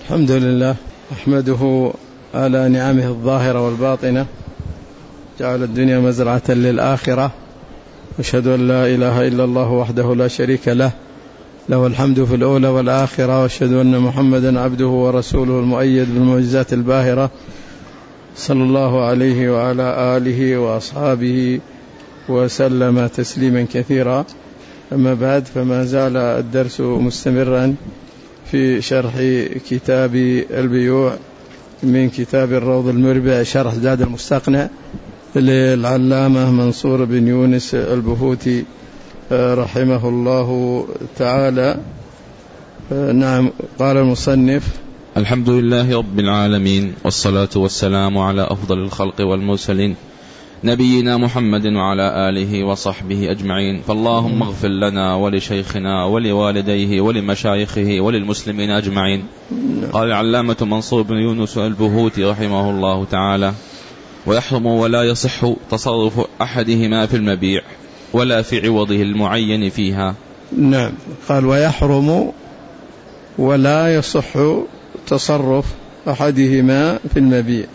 الحمد لله أحمده على نعمه الظاهرة والباطنة، جعل الدنيا مزرعة للآخرة، أشهد أن لا إله إلا الله وحده لا شريك له، له الحمد في الأولى والآخرة، وأشهد أن محمدا عبده ورسوله المؤيد بالمعجزات الباهرة، صلى الله عليه وعلى آله وأصحابه وسلم تسليما كثيرا. أما بعد، فما زال الدرس مستمرا في شرح كتاب البيوع من كتاب الروض المربع شرح زاد المستقنع للعلامة منصور بن يونس البهوتي رحمه الله تعالى. نعم. قال المصنف: الحمد لله رب العالمين، والصلاة والسلام على أفضل الخلق والمرسلين، نبينا محمد وعلى آله وصحبه أجمعين. فاللهم اغفر لنا ولشيخنا ولوالديه ولمشايخه وللمسلمين أجمعين. قال العلامة منصور بن يونس البهوتي رحمه الله تعالى: ويحرم ولا يصح تصرف أحدهما في المبيع ولا في عوضه المعين فيها. نعم. قال: ويحرم ولا يصح تصرف أحدهما في المبيع،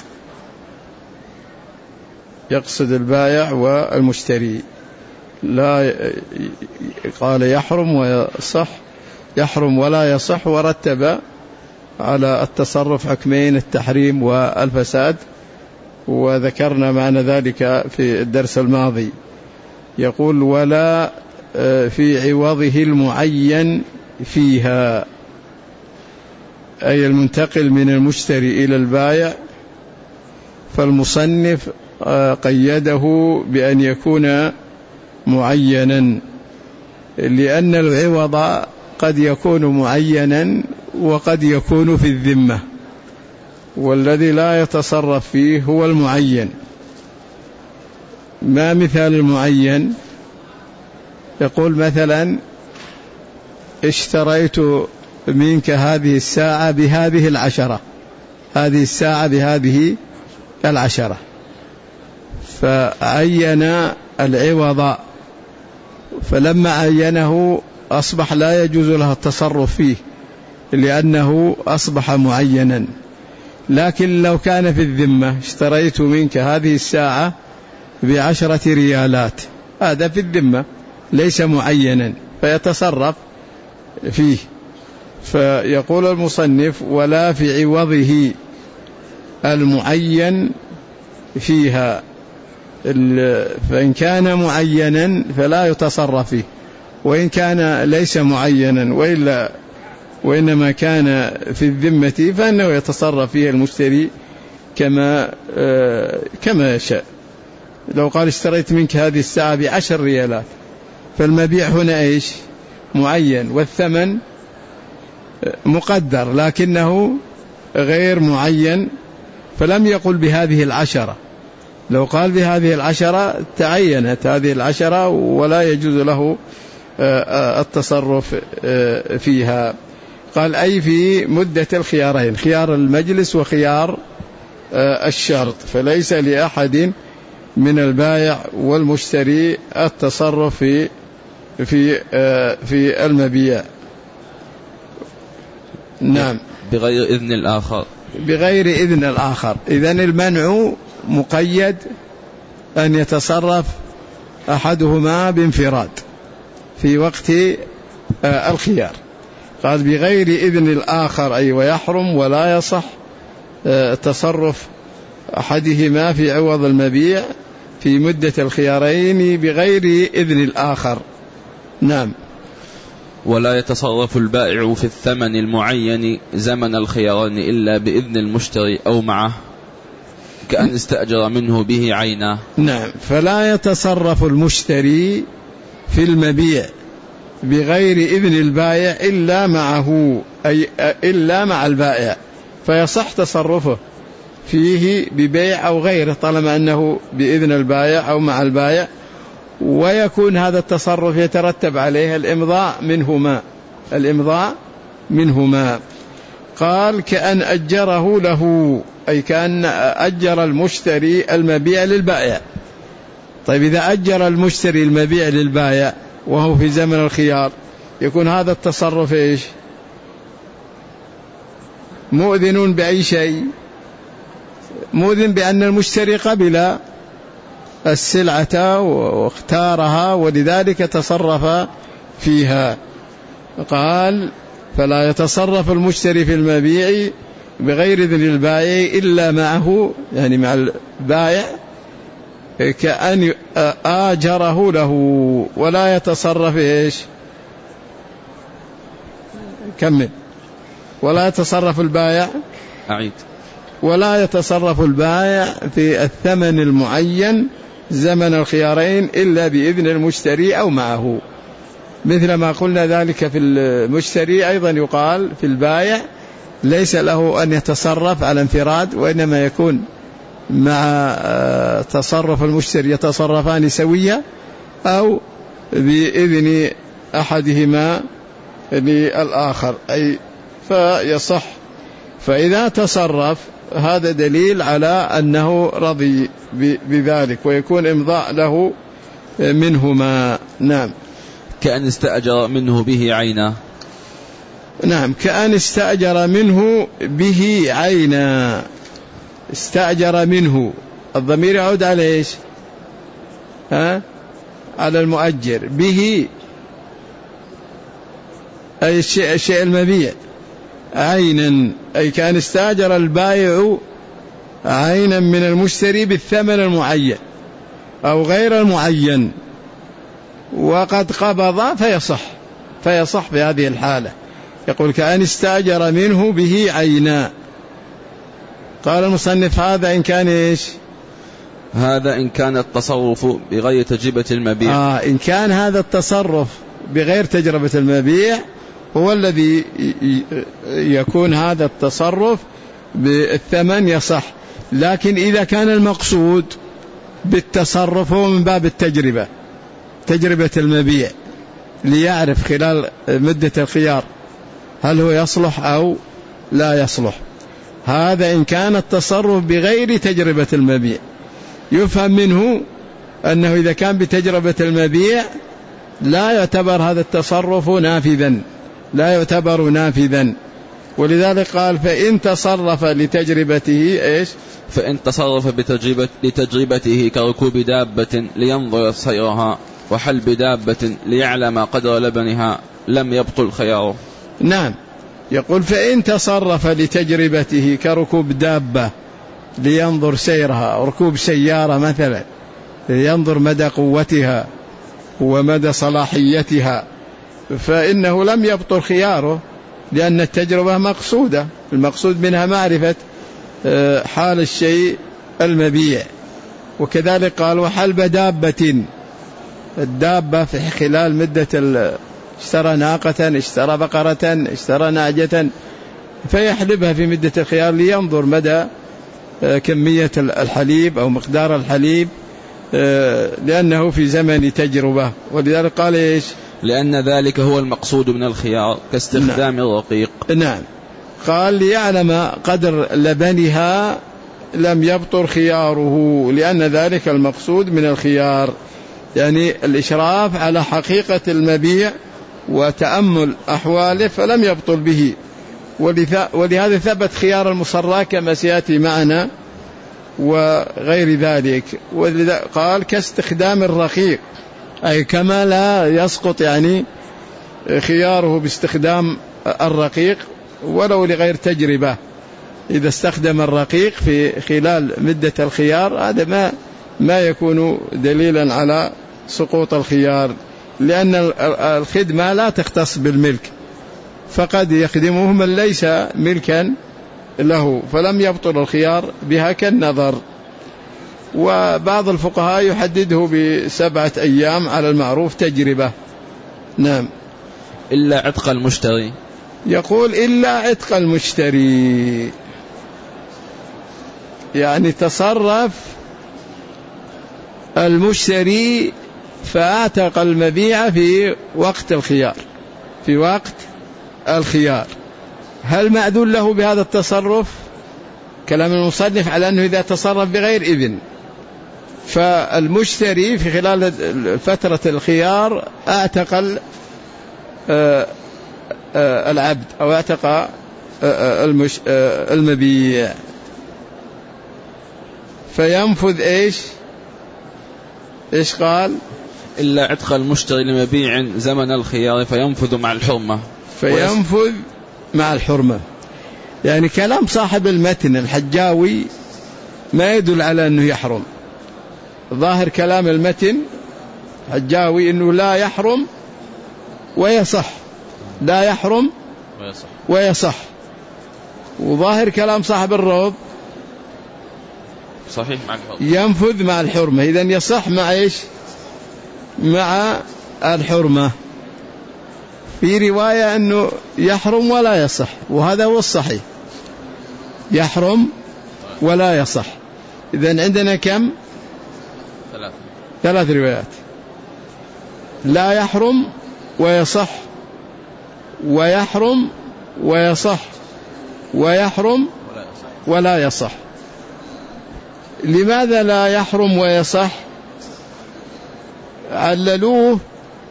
يقصد البائع والمشتري. لا قال يحرم ويصح، يحرم ولا يصح، ورتب على التصرف حكمين: التحريم والفساد، وذكرنا معنى ذلك في الدرس الماضي. يقول: ولا في عوضه المعين فيها، أي المنتقل من المشتري إلى البائع. فالمصنف قيده بأن يكون معينا، لأن العوض قد يكون معينا وقد يكون في الذمة، والذي لا يتصرف فيه هو المعين. ما مثال المعين؟ يقول مثلا: اشتريت منك هذه الساعة بهذه العشرة، هذه الساعة بهذه العشرة، فعين العوض، فلما عينه أصبح لا يجوز له التصرف فيه لأنه أصبح معينا. لكن لو كان في الذمة: اشتريت منك هذه الساعة ب10 ريالات، هذا في الذمة ليس معينا فيتصرف فيه. فيقول المصنف: ولا في عوضه المعين فيها، فإن كان معينا فلا يتصرف فيه، وإن كان ليس معينا وإنما كان في الذمة فإنه يتصرف فيه المشتري كما يشاء. لو قال: اشتريت منك هذه الساعة ب10 ريالات، فالمبيع هنا إيش؟ معين، والثمن مقدر لكنه غير معين، فلم يقل بهذه 10. لو قال بهذه 10 تعينت هذه 10 ولا يجوز له التصرف فيها. قال: أي في مدة الخيارين، خيار المجلس وخيار الشرط، فليس لأحد من البائع والمشتري التصرف في المبيع. نعم. بغير إذن الآخر، بغير إذن الآخر. إذن المنع مقيد أن يتصرف أحدهما بانفراد في وقت الخيار. قال: بغير إذن الآخر، أي ويحرم ولا يصح تصرف أحدهما في عوض المبيع في مدة الخيارين بغير إذن الآخر. نعم. ولا يتصرف البائع في الثمن المعين زمن الخيارين إلا بإذن المشتري أو معه، كأن استأجر منه به عينه. نعم. فلا يتصرف المشتري في المبيع بغير إذن البائع إلا معه، أي إلا مع البائع، فيصح تصرفه فيه ببيع أو غيره طالما أنه بإذن البائع أو مع البائع، ويكون هذا التصرف يترتب عليه الإمضاء منهما. قال: كأن أجره له، أي كأن أجر المشتري المبيع للبائع. طيب، إذا أجر المشتري المبيع للبائع وهو في زمن الخيار، يكون هذا التصرف إيش؟ مؤذن بأي شيء؟ مؤذن بأن المشتري قبل السلعة واختارها ولذلك تصرف فيها. قال فلا يتصرف المشتري في المبيع بغير إذن البائع إلا معه، يعني مع البائع، كأن آجره له، ولا يتصرف إيش؟ كمل. ولا يتصرف البائع، أعيد. ولا يتصرف البائع في الثمن المعين زمن الخيارين إلا بإذن المشتري أو معه، مثل ما قلنا ذلك في المشتري أيضا يقال في البائع ليس له أن يتصرف على انفراد، وإنما يكون مع تصرف المشتري يتصرفان سويا أو بإذن أحدهما للآخر، أي فيصح. فإذا تصرف هذا دليل على أنه رضي بذلك ويكون إمضاء له منهما. نعم. كأن استأجر منه به عينا. نعم، كأن استأجر منه به عينا. استأجر منه، الضمير يعود على إيش؟ على المؤجر. به أي الشيء المبيع. عينا أي كان استأجر البائع عينا من المشتري بالثمن المعين أو غير المعين وقد قبض فيصح في هذه الحالة. يقول كأن استأجر منه به عينا. قال المصنف هذا إن كان إيش؟ هذا إن كان التصرف بغير تجربة المبيع. إن كان هذا التصرف بغير تجربة المبيع هو الذي يكون هذا التصرف بالثمن يصح. لكن إذا كان المقصود بالتصرف هو من باب تجربة المبيع ليعرف خلال مدة الخيار هل هو يصلح أو لا يصلح، هذا إن كان التصرف بغير تجربة المبيع. يفهم منه أنه إذا كان بتجربة المبيع لا يعتبر هذا التصرف نافذا، ولذلك قال فإن تصرف لتجربته إيش؟ فإن تصرف لتجربته كركوب دابة لينظر سيرها وحلب دابة ليعلم قدر لبنها لم يبطل خياره. نعم، يقول فإن تصرف لتجربته كركوب دابة لينظر سيرها، ركوب سيارة مثلا لينظر مدى قوتها ومدى صلاحيتها، فإنه لم يبطل خياره لأن التجربة مقصودة، المقصود منها معرفة حال الشيء المبيع. وكذلك قال وحلب دابة، الدابة في خلال مدة اشترى ناقة، اشترى بقرة، اشترى نعجة، فيحلبها في مدة الخيار لينظر مدى كمية الحليب أو مقدار الحليب لأنه في زمن تجربة. ولذلك قال إيش؟ لأن ذلك هو المقصود من الخيار كاستخدام الرقيق. نعم، قال ليعلم قدر لبنها لم يبطل خياره، لأن ذلك المقصود من الخيار، يعني الإشراف على حقيقة المبيع وتأمل أحواله فلم يبطل به. ولهذا ثبت خيار المصرى كما سيأتي معنا وغير ذلك. ولذا قال كاستخدام الرقيق، أي كما لا يسقط يعني خياره باستخدام الرقيق ولو لغير تجربة. إذا استخدم الرقيق في خلال مدة الخيار هذا ما يكون دليلا على سقوط الخيار، لأن الخدمة لا تختص بالملك، فقد يخدمه من ليس ملكا له فلم يبطل الخيار بها كالنظر. وبعض الفقهاء يحدده ب7 أيام على المعروف تجربة. نعم. إلا عتق المشتري، يقول إلا عتق المشتري، يعني تصرف المشتري فاعتق المبيع في وقت الخيار، هل مأذون له بهذا التصرف؟ كلام المصنف على أنه إذا تصرف بغير إذن، فالمشتري في خلال فترة الخيار اعتق العبد أو اعتق المبيع، فينفذ إيش قال؟ إلا عتق المشتري لمبيع زمن الخيار فينفذ مع الحرمة. فينفذ مع الحرمة، يعني كلام صاحب المتن الحجاوي ما يدل على أنه يحرم. ظاهر كلام المتن الحجاوي أنه لا يحرم ويصح، لا يحرم ويصح. وظاهر كلام صاحب الروض صحيح مع الحرمة، ينفذ مع الحرمة. إذن يصح مع مع الحرمة. في رواية أنه يحرم ولا يصح، وهذا هو الصحيح، يحرم ولا يصح. إذن عندنا كم؟ 3 روايات: لا يحرم ويصح، ويحرم ويصح، ويحرم ولا يصح. لماذا لا يحرم ويصح؟ عللوه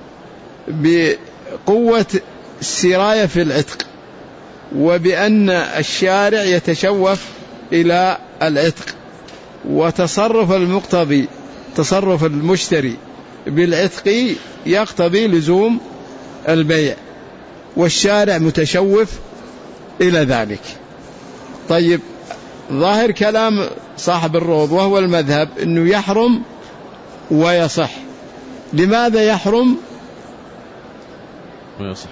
بقوة السراية في العتق، وبأن الشارع يتشوف إلى العتق، وتصرف المقتضي تصرف المشتري بالعتق يقتضي لزوم البيع، والشارع متشوف إلى ذلك. طيب، ظاهر كلام صاحب الروض وهو المذهب أنه يحرم ويصح. لماذا يحرم ويصح؟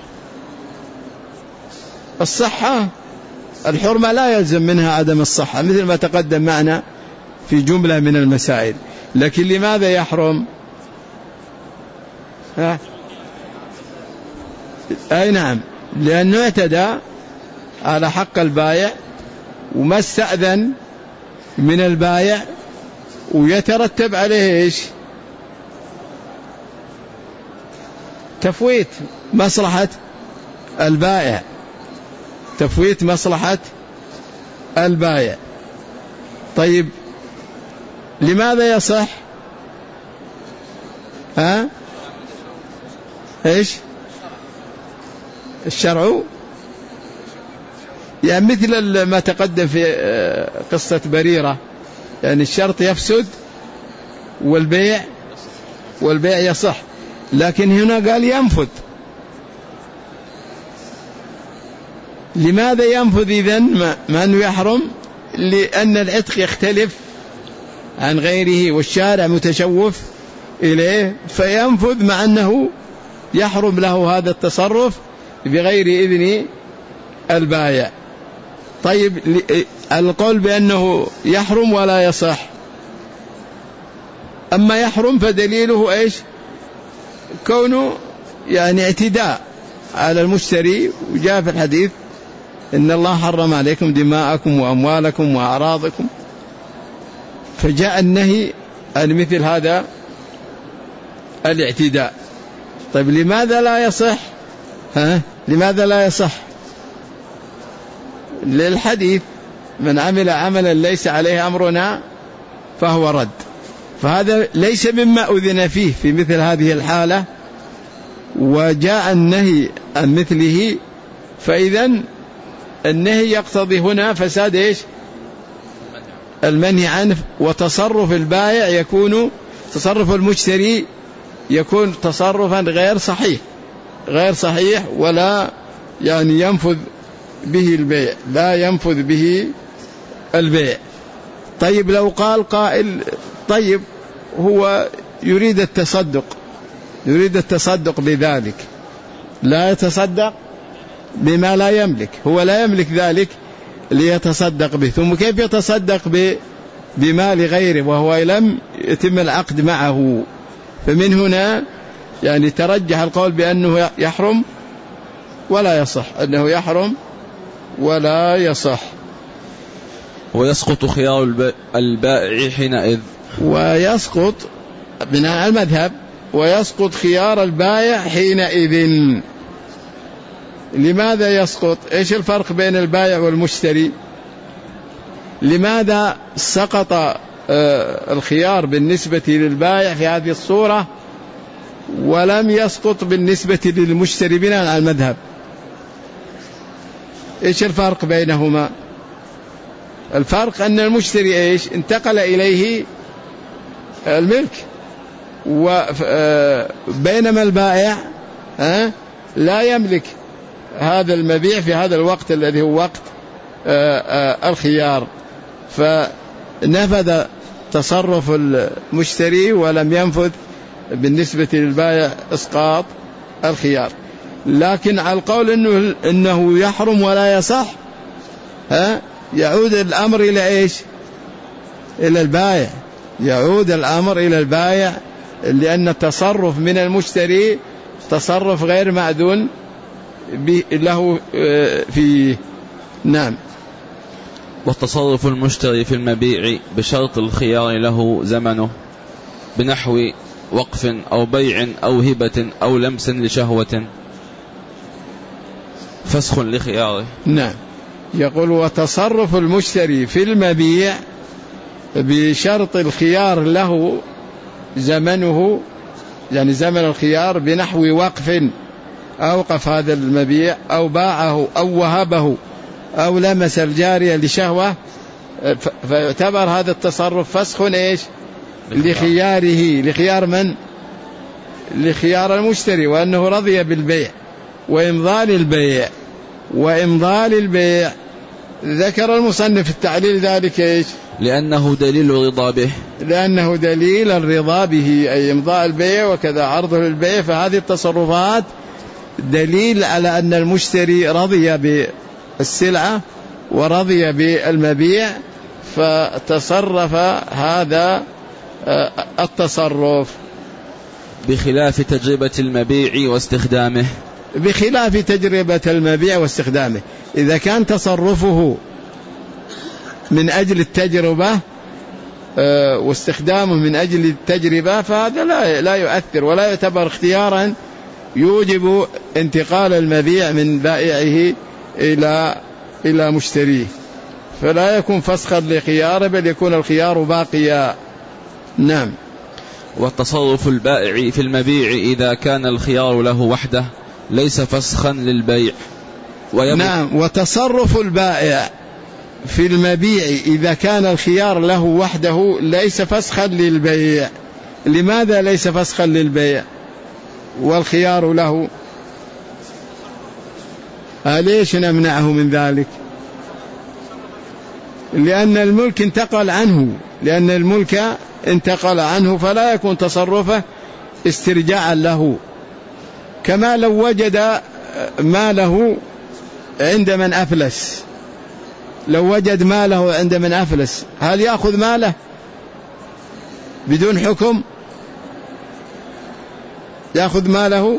الصحة، الحرمة لا يلزم منها عدم الصحة، مثل ما تقدم معنا في جملة من المسائل. لكن لماذا يحرم؟ أي نعم، لأنه اعتدى على حق البائع وما استأذن من البائع، ويترتب عليه تفويت مصلحة البائع، تفويت مصلحة البائع. طيب، لماذا يصح؟ الشرع، يعني مثل ما تقدم في قصة بريرة، يعني الشرط يفسد والبيع يصح، لكن هنا قال ينفذ. لماذا ينفذ إذن ما أنه يحرم؟ لأن العتق يختلف عن غيره والشارع متشوف إليه، فينفذ مع أنه يحرم له هذا التصرف بغير إذن البائع. طيب، القول بأنه يحرم ولا يصح، أما يحرم فدليله كونه يعني اعتداء على المشتري، وجاء في الحديث إن الله حرم عليكم دماءكم وأموالكم وأعراضكم، فجاء النهي عن مثل هذا الاعتداء. طيب، لماذا لا يصح؟ لماذا لا يصح؟ للحديث من عمل عملا ليس عليه أمرنا فهو رد، فهذا ليس مما أذن فيه في مثل هذه الحالة، وجاء النهي عن مثله، فإذن النهي يقتضي هنا فساد المنهي عنه، وتصرف البائع يكون تصرف المشتري يكون تصرفا غير صحيح، ولا يعني ينفذ به البيع، لا ينفذ به البيع. طيب، لو قال قائل طيب هو يريد التصدق بذلك، لا يتصدق بما لا يملك، هو لا يملك ذلك ليتصدق به، ثم كيف يتصدق بمال غيره وهو لم يتم العقد معه؟ فمن هنا يعني ترجح القول بأنه يحرم ولا يصح، أنه يحرم ولا يصح. ويسقط خيار البائع حينئذ، ويسقط بناء على المذهب، ويسقط خيار البائع حينئذ. لماذا يسقط؟ إيش الفرق بين البائع والمشتري؟ لماذا سقط الخيار بالنسبة للبائع في هذه الصورة ولم يسقط بالنسبة للمشتري بناء على المذهب؟ إيش الفرق بينهما؟ الفرق أن المشتري إيش؟ انتقل إليه الملك، وبينما البائع لا يملك هذا المبيع في هذا الوقت الذي هو وقت الخيار، فنفذ تصرف المشتري ولم ينفذ بالنسبة للبائع إسقاط الخيار. لكن على القول إنه يحرم ولا يصح، يعود الأمر إلى إيش؟ إلى البائع، يعود الأمر إلى البائع، لأن التصرف من المشتري تصرف غير مأذون له فيه. نعم. وتصرف المشتري في المبيع بشرط الخيار له زمنه بنحو وقف أو بيع أو هبة أو لمس لشهوة فسخ لخياره. نعم. يقول وتصرف المشتري في المبيع بشرط الخيار له زمنه، يعني زمن الخيار، بنحو وقف، أوقف هذا المبيع أو باعه أو وهبه أو لمس الجارية لشهوة، فيعتبر هذا التصرف فسخ إيش؟ لخياره. لخيار من؟ لخيار المشتري، وأنه رضي بالبيع وإمضال البيع. وإمضال البيع ذكر المصنف التعليل ذلك إيش؟ لأنه دليل الرضا به، لأنه دليل الرضا به، أي إمضاء البيع وكذا عرضه للبيع. فهذه التصرفات دليل على أن المشتري رضي بالسلعة ورضي بالمبيع، فتصرف هذا التصرف. بخلاف تجربة المبيع واستخدامه، بخلاف تجربة المبيع واستخدامه. إذا كان تصرفه من أجل التجربة واستخدامه من أجل التجربة، فهذا لا يؤثر ولا يعتبر اختيارا يوجب انتقال المبيع من بائعه إلى مشتريه، فلا يكون فسخا لخياره، بل يكون الخيار باقيا. نعم. والتصرف البائع في المبيع إذا كان الخيار له وحده ليس فسخا للبيع. نعم. وتصرف البائع في المبيع إذا كان الخيار له وحده ليس فسخا للبيع. لماذا ليس فسخا للبيع والخيار له؟ ليش نمنعه من ذلك؟ لأن الملك انتقل عنه، لأن الملك انتقل عنه، فلا يكون تصرفه استرجاعا له. كما لو وجد ماله عند من أفلس، لو وجد ماله عند من أفلس، هل يأخذ ماله بدون حكم؟ يأخذ ماله؟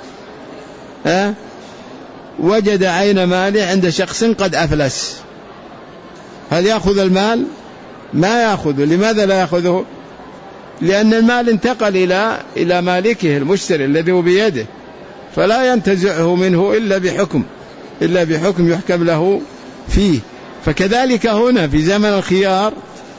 وجد عين ماله عند شخص قد أفلس، هل يأخذ المال؟ ما يأخذه. لماذا لا يأخذه؟ لأن المال انتقل إلى مالكه المشتري الذي هو بيده، فلا ينتزعه منه إلا بحكم يحكم له فيه. فكذلك هنا في زمن الخيار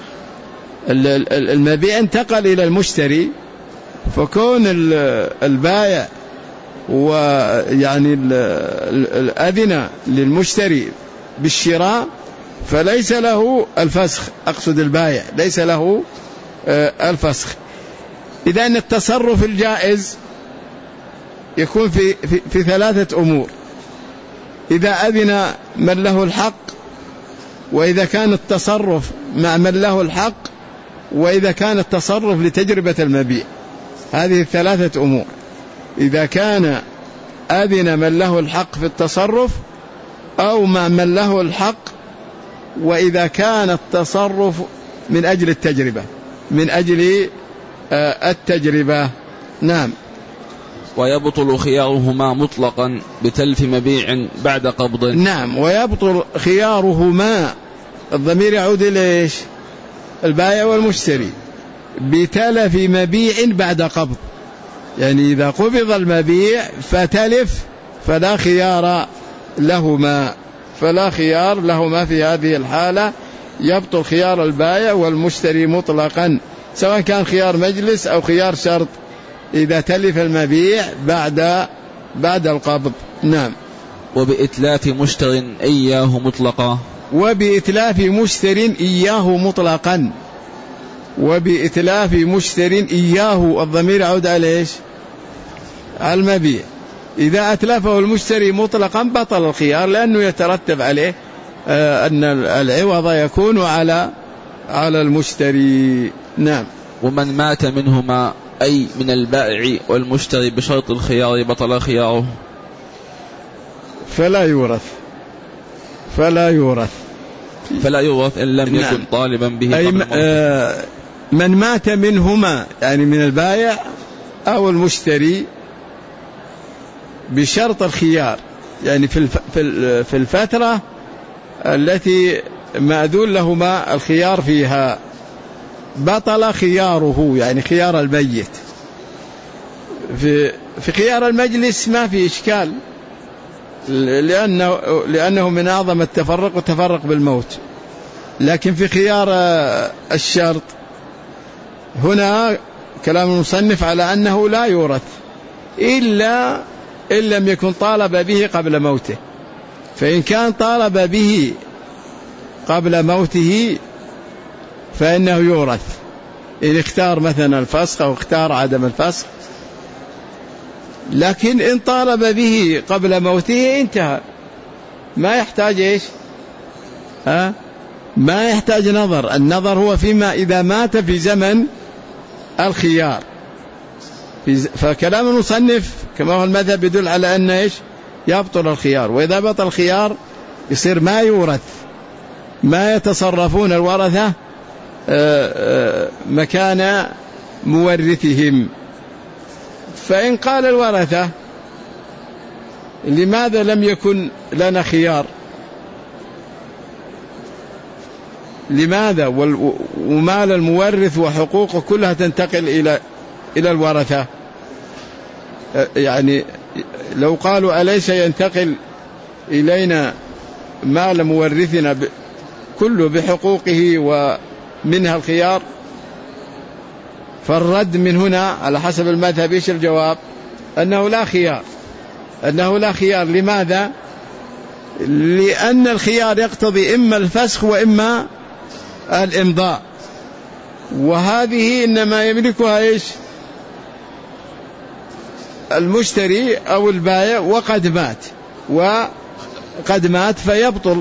المبيع انتقل إلى المشتري، فكون البائع ويعني الأذن للمشتري بالشراء فليس له الفسخ، أقصد البائع ليس له الفسخ. إذن التصرف الجائز يكون في ثلاثة أمور: إذا أذن من له الحق، وإذا كان التصرف مع من له الحق، وإذا كان التصرف لتجربة المبيع. هذه الثلاثة أمور: إذا كان أذن من له الحق في التصرف، أو مع من له الحق، وإذا كان التصرف من أجل التجربة، من أجل التجربة. نعم. ويبطل خيارهما مطلقا بتلف مبيع بعد قبض. نعم. ويبطل خيارهما، الضمير يعود إلى إيش؟ البائع والمشتري. بتلف مبيع بعد قبض، يعني إذا قبض المبيع فتلف فلا خيار لهما، فلا خيار لهما في هذه الحالة. يبطل خيار البائع والمشتري مطلقا، سواء كان خيار مجلس أو خيار شرط، إذا تلف المبيع بعد القبض. نعم. وبإتلاف مشتر إياه مطلقا. وبإتلاف مشتر إياه مطلقا. وبإتلاف مشتر إياه، الضمير يعود على إيش؟ على المبيع. إذا أتلفه المشتري مطلقا بطل الخيار، لأنه يترتب عليه أن العوض يكون على المشتري. نعم. ومن مات منهما أي من البائع والمشتري بشرط الخيار بطل خياره. فلا يورث إن لم يكن طالبا به قبل موته. من مات منهما يعني من البائع أو المشتري بشرط الخيار، يعني في الفترة التي مأذون لهما الخيار فيها بطل خياره، يعني خيار الميت. في خيار المجلس ما في إشكال، لأنه من أعظم التفرق والتفرق بالموت. لكن في خيار الشرط هنا كلام المصنف على أنه لا يورث إلا إن لم يكن طالب به قبل موته. فإن كان طالب به قبل موته فإنه يورث، إن اختار مثلا الفسخ أو اختار عدم الفسخ. لكن إن طالب به قبل موته انتهى، ما يحتاج إيش؟ ما يحتاج نظر. النظر هو فيما إذا مات في زمن الخيار. فكلام المصنف كما هو المذهب يدل على أن إيش؟ يبطل الخيار. وإذا بطل الخيار يصير ما يورث، ما يتصرفون الورثة مكان مورثهم. فإن قال الورثة لماذا لم يكن لنا خيار؟ لماذا ومال المورث وحقوقه كلها تنتقل إلى الورثة؟ يعني لو قالوا أليس ينتقل إلينا مال مورثنا كله بحقوقه ومنها الخيار؟ فالرد من هنا على حسب المذهب إيش الجواب؟ أنه لا خيار. لماذا؟ لأن الخيار يقتضي إما الفسخ وإما الإمضاء، وهذه إنما يملكها إيش؟ المشتري أو البائع وقد مات فيبطل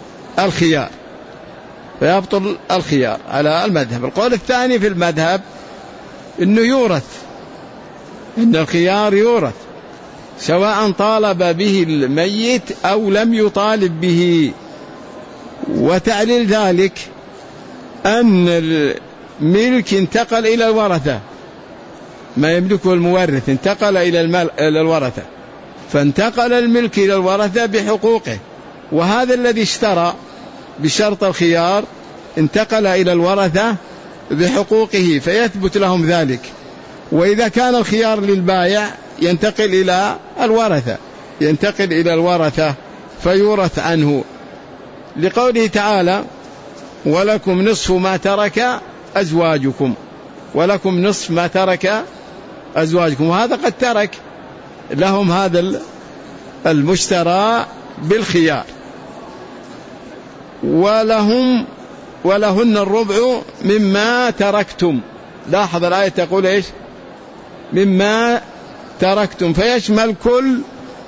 الخيار على المذهب. القول الثاني في المذهب إنه يورث، إن الخيار يورث سواء طالب به الميت أو لم يطالب به. وتعليل ذلك أن الملك انتقل إلى الورثة، ما يملكه المورث انتقل إلى الورثة، فانتقل الملك إلى الورثة بحقوقه، وهذا الذي اشترى بشرط الخيار انتقل إلى الورثة بحقوقه فيثبت لهم ذلك. وإذا كان الخيار للبائع ينتقل إلى الورثة فيورث عنه، لقوله تعالى ولكم نصف ما ترك أزواجكم، وهذا قد ترك لهم هذا المشترى بالخيار. ولهن الربع مما تركتم. لاحظ الآية تقول إيش؟ مما تركتم، فيشمل كل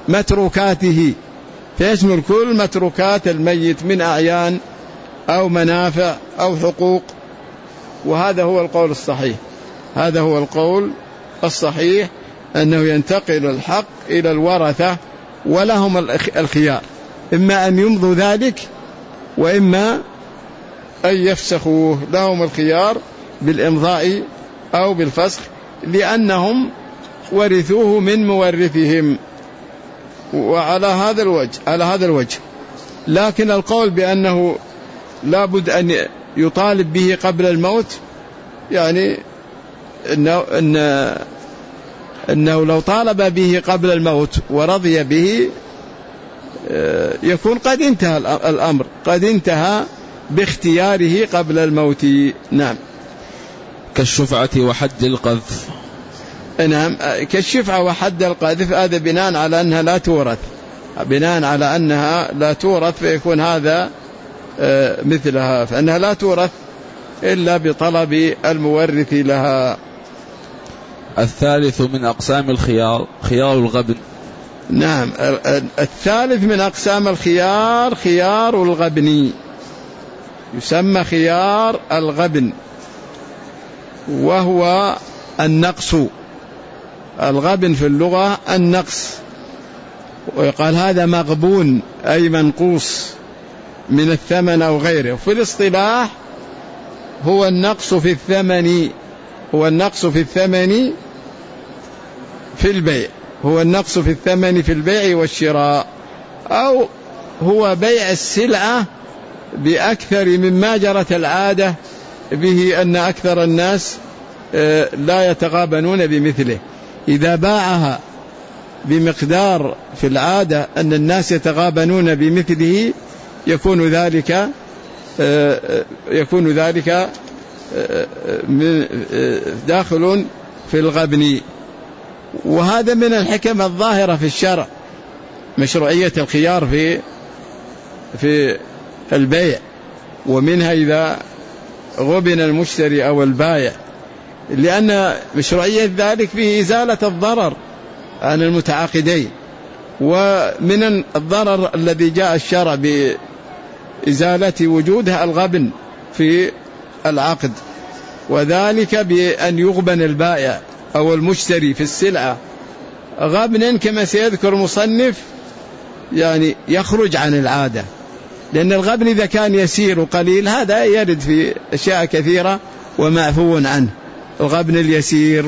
متروكات الميت من أعيان أو منافع أو حقوق. وهذا هو القول الصحيح، أنه ينتقل الحق إلى الورثة ولهم الخيار، إما أن يمضوا ذلك وإما أن يفسخوه. لهم الخيار بالإمضاء أو بالفسخ لأنهم ورثوه من مورثهم. وعلى هذا الوجه لكن القول بأنه لا بد أن يطالب به قبل الموت، يعني أنه لو طالب به قبل الموت ورضي به يكون قد انتهى الأمر، قد انتهى باختياره قبل الموت. نعم. كالشفعة وحد القذف. نعم، كالشفعة وحد القذف هذا بناء على أنها لا تورث، بناء على أنها لا تورث فيكون هذا مثلها، فإنها لا تورث إلا بطلب المورث لها. الثالث من أقسام الخيار خيار الغبن. نعم، الثالث من أقسام الخيار خيار الغبن، يسمى خيار الغبن، وهو النقص. الغبن في اللغة النقص، ويقال هذا مغبون أي منقوص من الثمن أو غيره. في الاصطلاح هو النقص في الثمن، هو النقص في الثمن في البيع، هو النقص في الثمن في البيع والشراء، أو هو بيع السلعة بأكثر مما جرت العادة به، أن أكثر الناس لا يتغابنون بمثله. إذا باعها بمقدار في العادة أن الناس يتغابنون بمثله يكون ذلك داخل في الغبن. وهذا من الحكم الظاهرة في الشرع، مشروعية الخيار في البيع، ومنها إذا غبن المشتري أو البائع، لأن مشروعية ذلك فيه إزالة الضرر عن المتعاقدين. ومن الضرر الذي جاء الشرع بإزالة وجودها الغبن في العقد، وذلك بأن يغبن البائع أو المشتري في السلعة غبنا كما سيذكر المصنف، يعني يخرج عن العادة. لأن الغبن إذا كان يسير وقليل هذا يرد في أشياء كثيرة ومعفو عنه، الغبن اليسير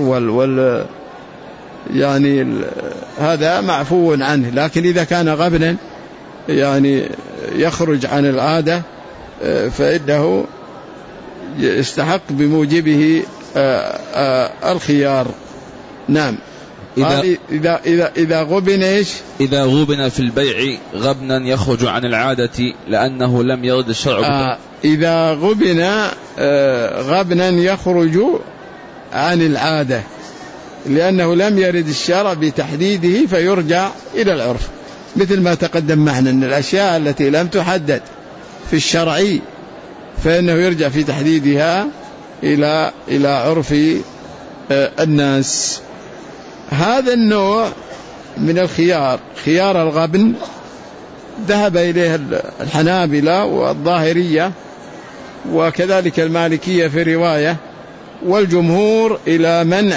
يعني هذا معفو عنه. لكن إذا كان غبنا يعني يخرج عن العادة فإنه يستحق بموجبه الخيار. نعم. إذا غبن إيش؟ إذا غبن في البيع غبنا يخرج عن العادة لأنه لم يرد الشرع. إذا غبن غبنا يخرج عن العادة لأنه لم يرد الشرع بتحديده فيرجع إلى العرف، مثل ما تقدم معنا أن الأشياء التي لم تحدد في الشرع فإنه يرجع في تحديدها إلى عرف الناس. هذا النوع من الخيار خيار الغبن ذهب إليه الحنابلة والظاهرية وكذلك المالكية في رواية، والجمهور إلى منع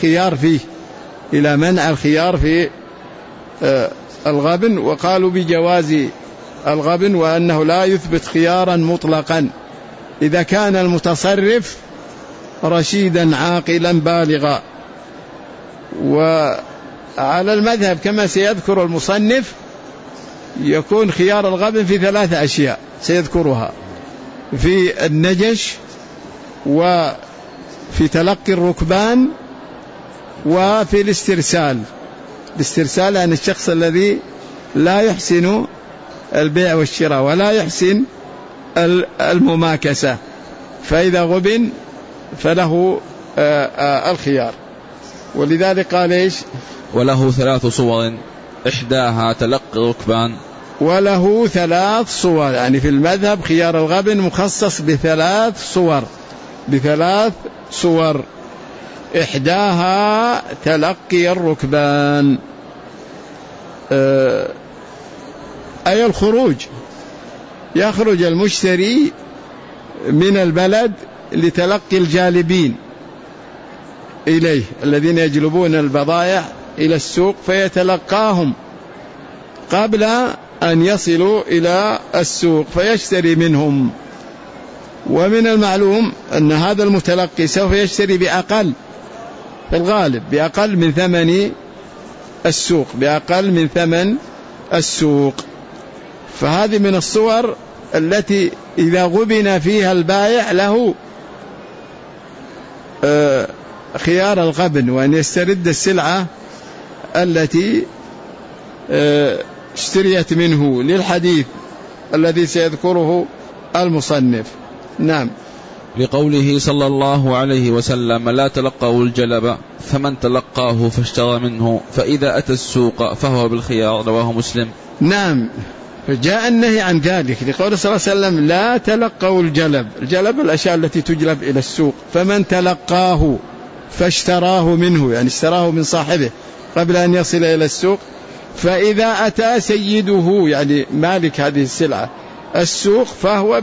الخيار في الغبن، وقالوا بجواز الغبن وأنه لا يثبت خيارا مطلقا إذا كان المتصرف رشيدا عاقلا بالغا. وعلى المذهب كما سيذكر المصنف يكون خيار الغبن في 3 أشياء سيذكرها: في النجش، وفي تلقي الركبان، وفي الاسترسال عن الشخص الذي لا يحسن البيع والشراء ولا يحسن المماكسة، فإذا غبن فله الخيار. ولذلك قال إيش؟ وله 3 صور إحداها تلقي الركبان. وله 3 صور، يعني في المذهب خيار الغبن مخصص ب3 صور، إحداها تلقي الركبان، أي الخروج، يخرج المشتري من البلد لتلقي الجالبين إليه الذين يجلبون البضائع إلى السوق، فيتلقاهم قبل أن يصلوا إلى السوق فيشتري منهم. ومن المعلوم أن هذا المتلقي سوف يشتري بأقل، في الغالب بأقل من ثمن السوق، فهذه من الصور التي إذا غبن فيها البائع له خيار الغبن، وأن يسترد السلعة التي اشتريت منه، للحديث الذي سيذكره المصنف. نعم. لقوله صلى الله عليه وسلم: لا تلقوا الجلب، فمن تلقاه فاشترى منه، فإذا أتى السوق فهو بالخيار. رواه مسلم. نعم، فجاء النهي عن ذلك لقول صلى الله عليه وسلم لا تلقوا الجلب. الجلب الأشياء التي تجلب إلى السوق، فمن تلقاه فاشتراه منه، يعني اشتراه من صاحبه قبل أن يصل إلى السوق، فإذا أتى سيده يعني مالك هذه السلعة السوق فهو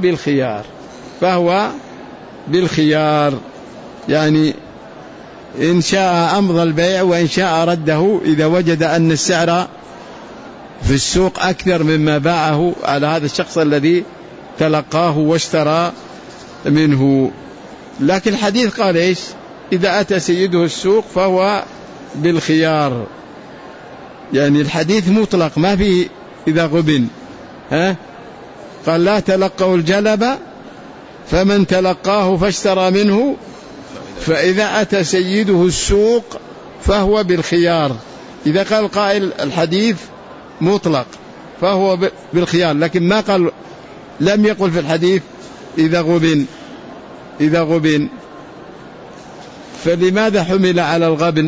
بالخيار، يعني إن شاء أمضى البيع وإن شاء رده إذا وجد أن السعر في السوق أكثر مما باعه على هذا الشخص الذي تلقاه واشترى منه. لكن الحديث قال إيش؟ إذا أتى سيده السوق فهو بالخيار، يعني الحديث مطلق ما فيه إذا غبن. قال لا تلقوا الجلب فمن تلقاه فاشترى منه، فإذا أتى سيده السوق فهو بالخيار. إذا قال قائل الحديث مطلق فهو بالخيار، لكن ما قال، لم يقل في الحديث إذا غبن. فلماذا حمل على الغبن؟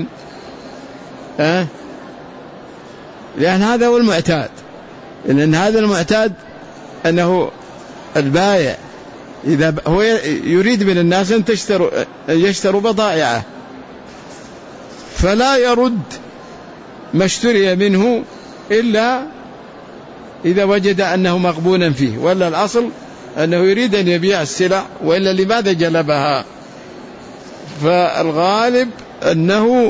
لأن هذا هو المعتاد، إن هذا المعتاد أنه البائع إذا هو يريد من الناس أن يشتروا بضائعه، فلا يرد ما اشتري منه إلا إذا وجد أنه مغبونا فيه، ولا الأصل أنه يريد أن يبيع السلع، وإلا لماذا جلبها؟ فالغالب أنه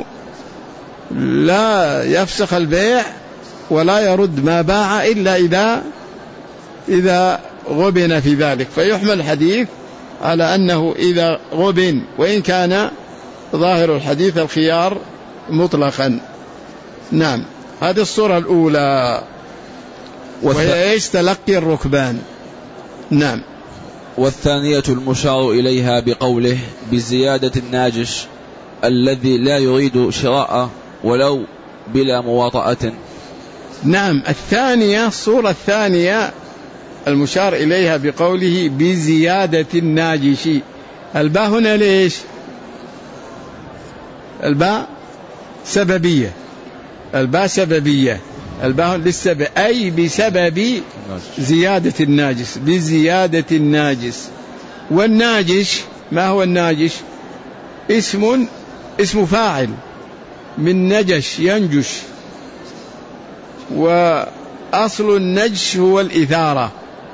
لا يفسخ البيع ولا يرد ما باع إلا إذا غبن في ذلك، فيحمل الحديث على أنه إذا غبن، وإن كان ظاهر الحديث الخيار مطلقا. نعم، هذه الصورة الأولى وهي إيش؟ تلقي الركبان. نعم. والثانية المشار إليها بقوله بزيادة الناجش الذي لا يريد شراءه ولو بلا مواطأة. نعم، الثانية، الصورة الثانية المشار إليها بقوله بزيادة الناجش. الباء هنا ليش؟ الباء سببية، الباء سببية، الباء للسبب، أي بسبب زيادة الناجس، بزيادة الناجس. والناجش ما هو الناجش؟ اسم فاعل من نجش ينجش، وأصل النجش هو الإثارة،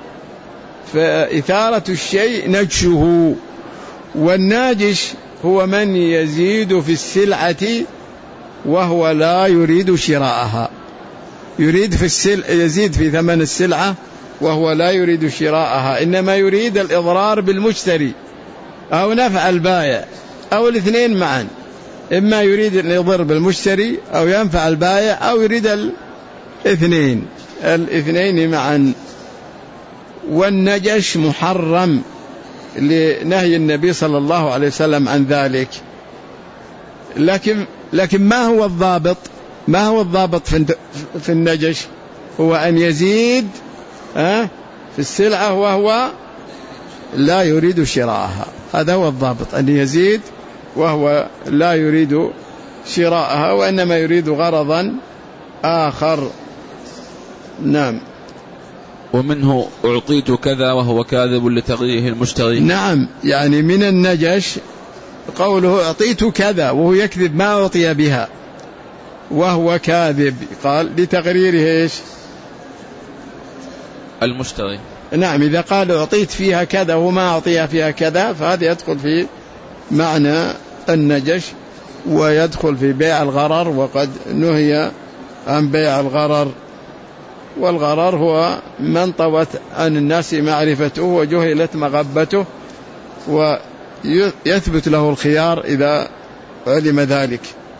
فإثارة الشيء نجشه. والناجش هو من يزيد في السلعة وهو لا يريد شراءها، يزيد في ثمن السلعة وهو لا يريد شراءها، إنما يريد الإضرار بالمشتري أو نفع البائع أو الاثنين معا، إما يريد أن يضر بالمشتري أو ينفع البائع أو يريد الاثنين معا. والنجش محرم لنهي النبي صلى الله عليه وسلم عن ذلك. لكن ما هو الضابط؟ ما هو الضابط في النجش؟ هو أن يزيد في السلعة وهو لا يريد شراءها، هذا هو الضابط، أن يزيد وهو لا يريد شراءها وإنما يريد غرضا آخر. نعم. ومنه أعطيت كذا وهو كاذب لتغييره المشتري. نعم، يعني من النجش قوله أعطيت كذا وهو يكذب ما أعطي بها وهو كاذب، قال لتغريره إيش؟ المشتري. نعم، إذا قال أعطيت فيها كذا وما أعطيها فيها كذا فهذا يدخل في معنى النجش ويدخل في بيع الغرر، وقد نهي عن بيع الغرر. والغرر هو من طوت عن الناس معرفته وجهلت مغبته، ويثبت له الخيار إذا علم ذلك.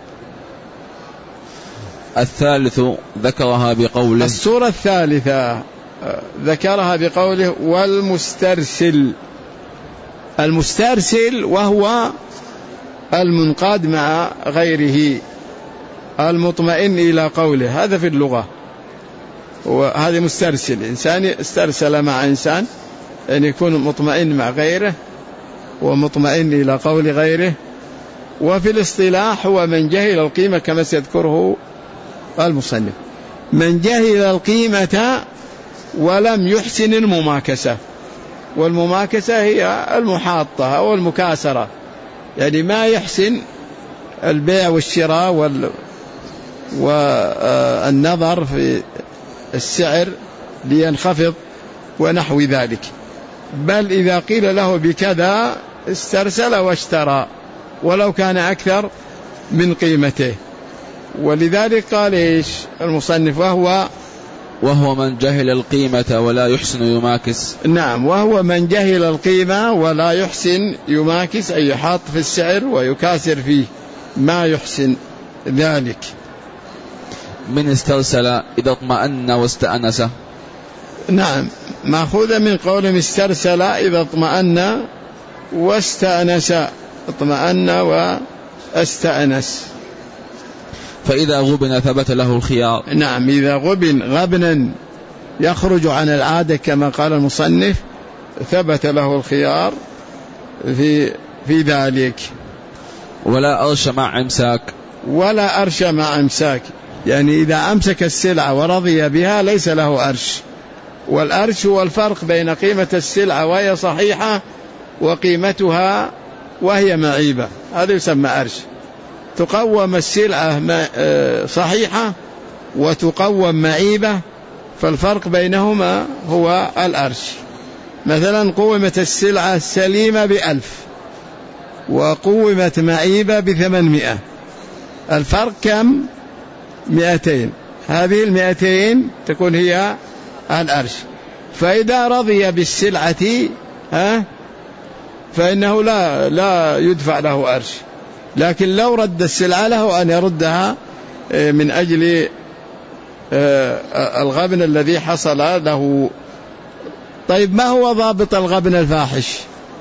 الثالث ذكرها بقوله، الصورة الثالثة ذكرها بقوله والمسترسل. المسترسل وهو المنقاد مع غيره، المطمئن إلى قوله، هذا في اللغة، وهذا مسترسل. إنسان استرسل مع إنسان أن يكون مطمئن مع غيره ومطمئن إلى قول غيره. وفي الاصطلاح هو من جهل القيمة كما سيذكره المصنف. من جهل القيمة ولم يحسن المماكسة. والمماكسة هي المحاطة أو المكاسرة، يعني ما يحسن البيع والشراء والنظر في السعر لينخفض ونحو ذلك، بل إذا قيل له بكذا استرسل واشترى ولو كان أكثر من قيمته. ولذلك قال إيش المصنف؟ وهو من جهل القيمة ولا يحسن يماكس. نعم، وهو من جهل القيمة ولا يحسن يماكس، أي يحاط في السعر ويكاسر فيه، ما يحسن ذلك. من استرسل إذا اطمأن واستأنس. نعم، مأخوذة من قول استرسل إذا اطمأن واستأنس، اطمأن واستأنس. فإذا غبن ثبت له الخيار. نعم، إذا غبن غبنا يخرج عن العادة كما قال المصنف ثبت له الخيار في ذلك. ولا أرش مع إمساك. ولا أرش مع إمساك، يعني إذا أمسك السلعة ورضي بها ليس له أرش. والأرش هو الفرق بين قيمة السلعة وهي صحيحة وقيمتها وهي معيبة، هذا يسمى أرش. تقوم السلعة صحيحة وتقوم معيبة، فالفرق بينهما هو الأرش. مثلا قومت السلعة السليمة ب1,000 وقومت معيبة ب800، الفرق كم؟ 200. هذه 200 تكون هي الأرش. فإذا رضي بالسلعة فإنه لا يدفع له أرش، لكن لو رد السلعة له أن يردها من أجل الغبن الذي حصل له. طيب، ما هو ضابط الغبن الفاحش؟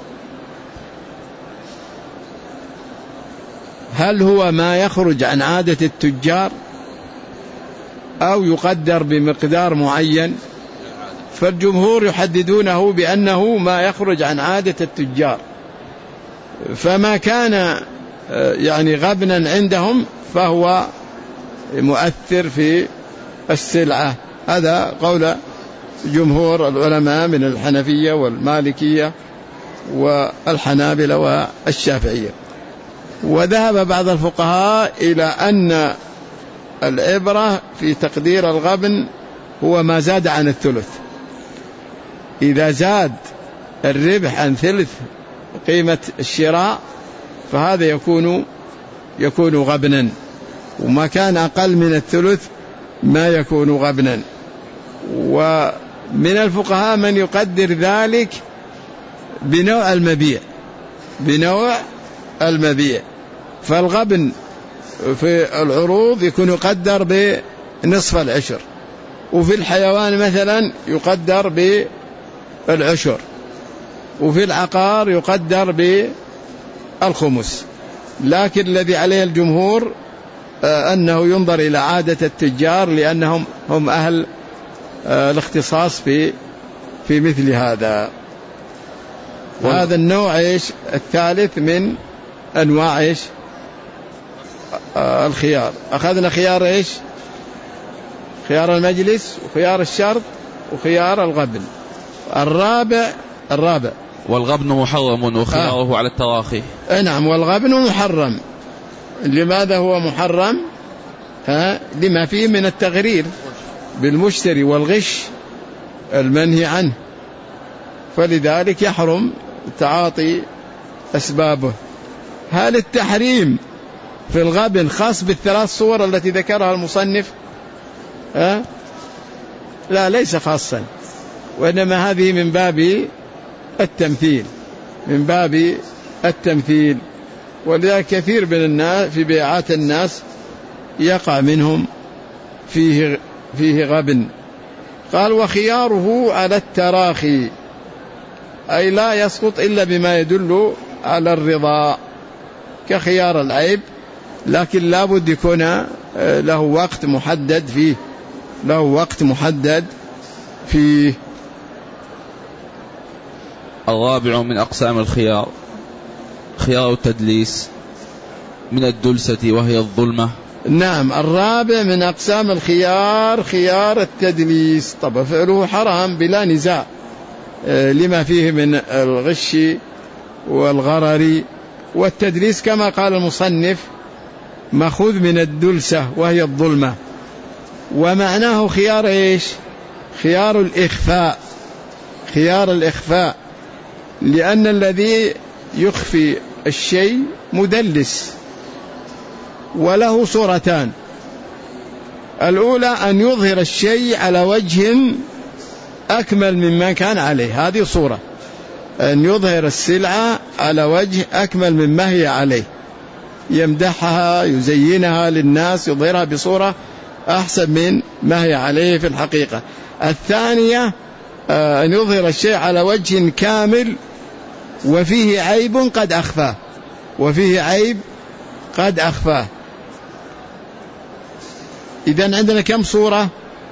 هل هو ما يخرج عن عادة التجار أو يقدر بمقدار معين؟ فالجمهور يحددونه بأنه ما يخرج عن عادة التجار، فما كان يعني غبنا عندهم فهو مؤثر في السلعة. هذا قول جمهور العلماء من الحنفية والمالكية والحنابلة والشافعية. وذهب بعض الفقهاء إلى أن العبرة في تقدير الغبن هو ما زاد عن الثلث. إذا زاد الربح عن ثلث قيمة الشراء فهذا يكون غبنا، وما كان أقل من الثلث ما يكون غبنا. ومن الفقهاء من يقدر ذلك بنوع المبيع. فالغبن في العروض يكون يقدر بنصف العشر، وفي الحيوان مثلا يقدر بالعشر، وفي العقار يقدر بالخمس. لكن الذي عليه الجمهور أنه ينظر إلى عادة التجار، لأنهم هم أهل الاختصاص في مثل هذا. هذا النوع الثالث من أنواع الخيار. أخذنا خيار خيار المجلس وخيار الشرط وخيار الغبن. الرابع والغبن محرم وخياره على التراخي. نعم، والغبن محرم. لماذا هو محرم؟ لما فيه من التغرير بالمشتري والغش المنهي عنه، فلذلك يحرم تعاطي أسبابه. هل التحريم في الغبن خاص بالثلاث صور التي ذكرها المصنف؟ لا، ليس خاصا، وإنما هذه من باب التمثيل. ولذلك كثير من الناس في بيعات الناس يقع منهم فيه غبن. قال وخياره على التراخي، أي لا يسقط إلا بما يدل على الرضا، كخيار العيب، لكن لا بد يكون له وقت محدد فيه. الرابع من أقسام الخيار خيار التدليس من الدلسة وهي الظلمة نعم. الرابع من أقسام الخيار خيار التدليس. طبعا فعله حرام بلا نزاع لما فيه من الغش والغرر، والتدليس كما قال المصنف مأخوذ من الدلسة وهي الظلمة، ومعناه خيار إيش؟ خيار الإخفاء، خيار الإخفاء، لأن الذي يخفي الشيء مدلس، وله صورتان: الأولى أن يظهر الشيء على وجه أكمل مما كان عليه، هذه صورة، أن يظهر السلعة على وجه أكمل مما هي عليه، يمدحها يزينها للناس، يظهرها بصورة أحسن من ما هي عليه في الحقيقة. الثانية أن يظهر الشيء على وجه كامل وفيه عيب قد أخفاه، وفيه عيب قد أخفاه. إذن عندنا كم صورة؟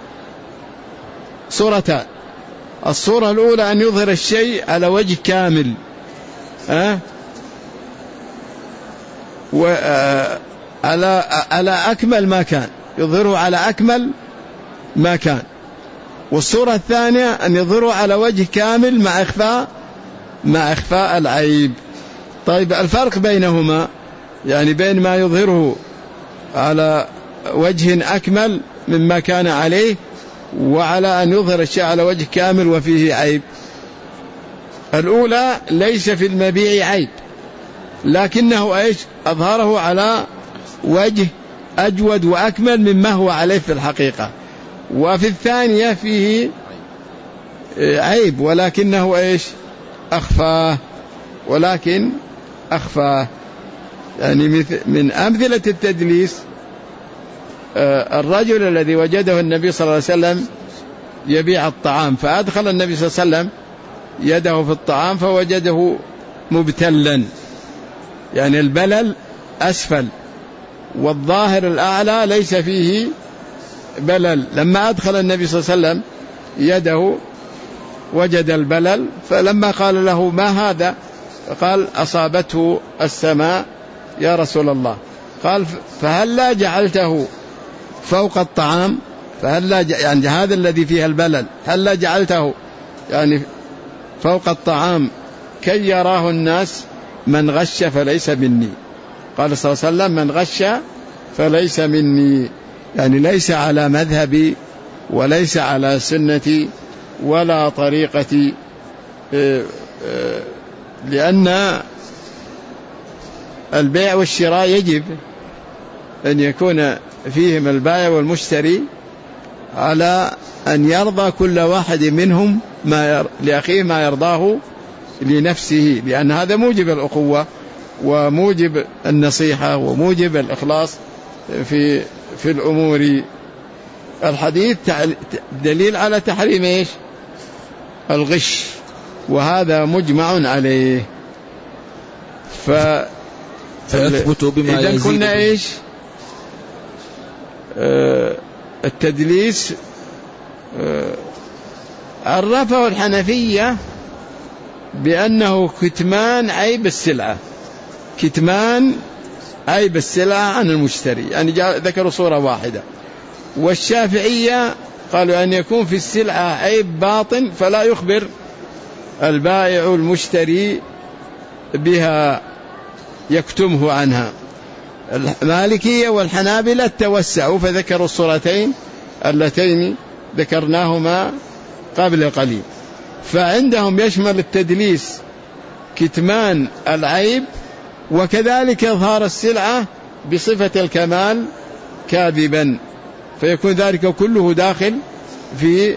صورتان. الصورة الأولى أن يظهر الشيء على وجه كامل، على أكمل ما كان، يظهره على أكمل ما كان. والصورة الثانية أن يظهره على وجه كامل مع إخفاء العيب. طيب الفرق بينهما، يعني بين ما يظهره على وجه أكمل مما كان عليه وعلى أن يظهر الشيء على وجه كامل وفيه عيب. الأولى ليس في المبيع عيب، لكنه إيش؟ أظهره على وجه أجود وأكمل مما هو عليه في الحقيقة. وفي الثانية فيه عيب ولكنه إيش؟ أخفاه، ولكن أخفاه. يعني من أمثلة التدليس الرجل الذي وجده النبي صلى الله عليه وسلم يبيع الطعام، فأدخل النبي صلى الله عليه وسلم يده في الطعام فوجده مبتلا، يعني البلل أسفل والظاهر الأعلى ليس فيه بلل. لما أدخل النبي صلى الله عليه وسلم يده وجد البلل، فلما قال له ما هذا؟ قال أصابته السماء يا رسول الله. قال فهل لا جعلته فوق الطعام؟ فهل لا يعني هذا الذي فيه البلل هل لا جعلته يعني فوق الطعام كي يراه الناس؟ من غش فليس مني. قال صلى الله عليه وسلم من غش فليس مني، يعني ليس على مذهبي وليس على سنتي ولا طريقتي، لأن البيع والشراء يجب أن يكون فيهم البائع والمشتري على أن يرضى كل واحد منهم لأخيه ما يرضاه لنفسه، لأن هذا موجب الأخوة وموجب النصيحة وموجب الإخلاص في الأمور. الحديث دليل على تحريم إيش؟ الغش، وهذا مجمع عليه. فيثبت بما إذن كنا إيش؟ التدليس عرفه الحنفية بأنه كتمان عيب السلعة، كتمان عيب السلعة عن المشتري، يعني ذكروا صورة واحدة. والشافعية قالوا أن يكون في السلعة عيب باطن فلا يخبر البائع المشتري بها، يكتمه عنها. المالكية والحنابلة توسعوا فذكروا الصورتين اللتين ذكرناهما قبل قليل. فعندهم يشمل التدليس كتمان العيب، وكذلك إظهار السلعة بصفة الكمال كاذبا، فيكون ذلك كله داخل في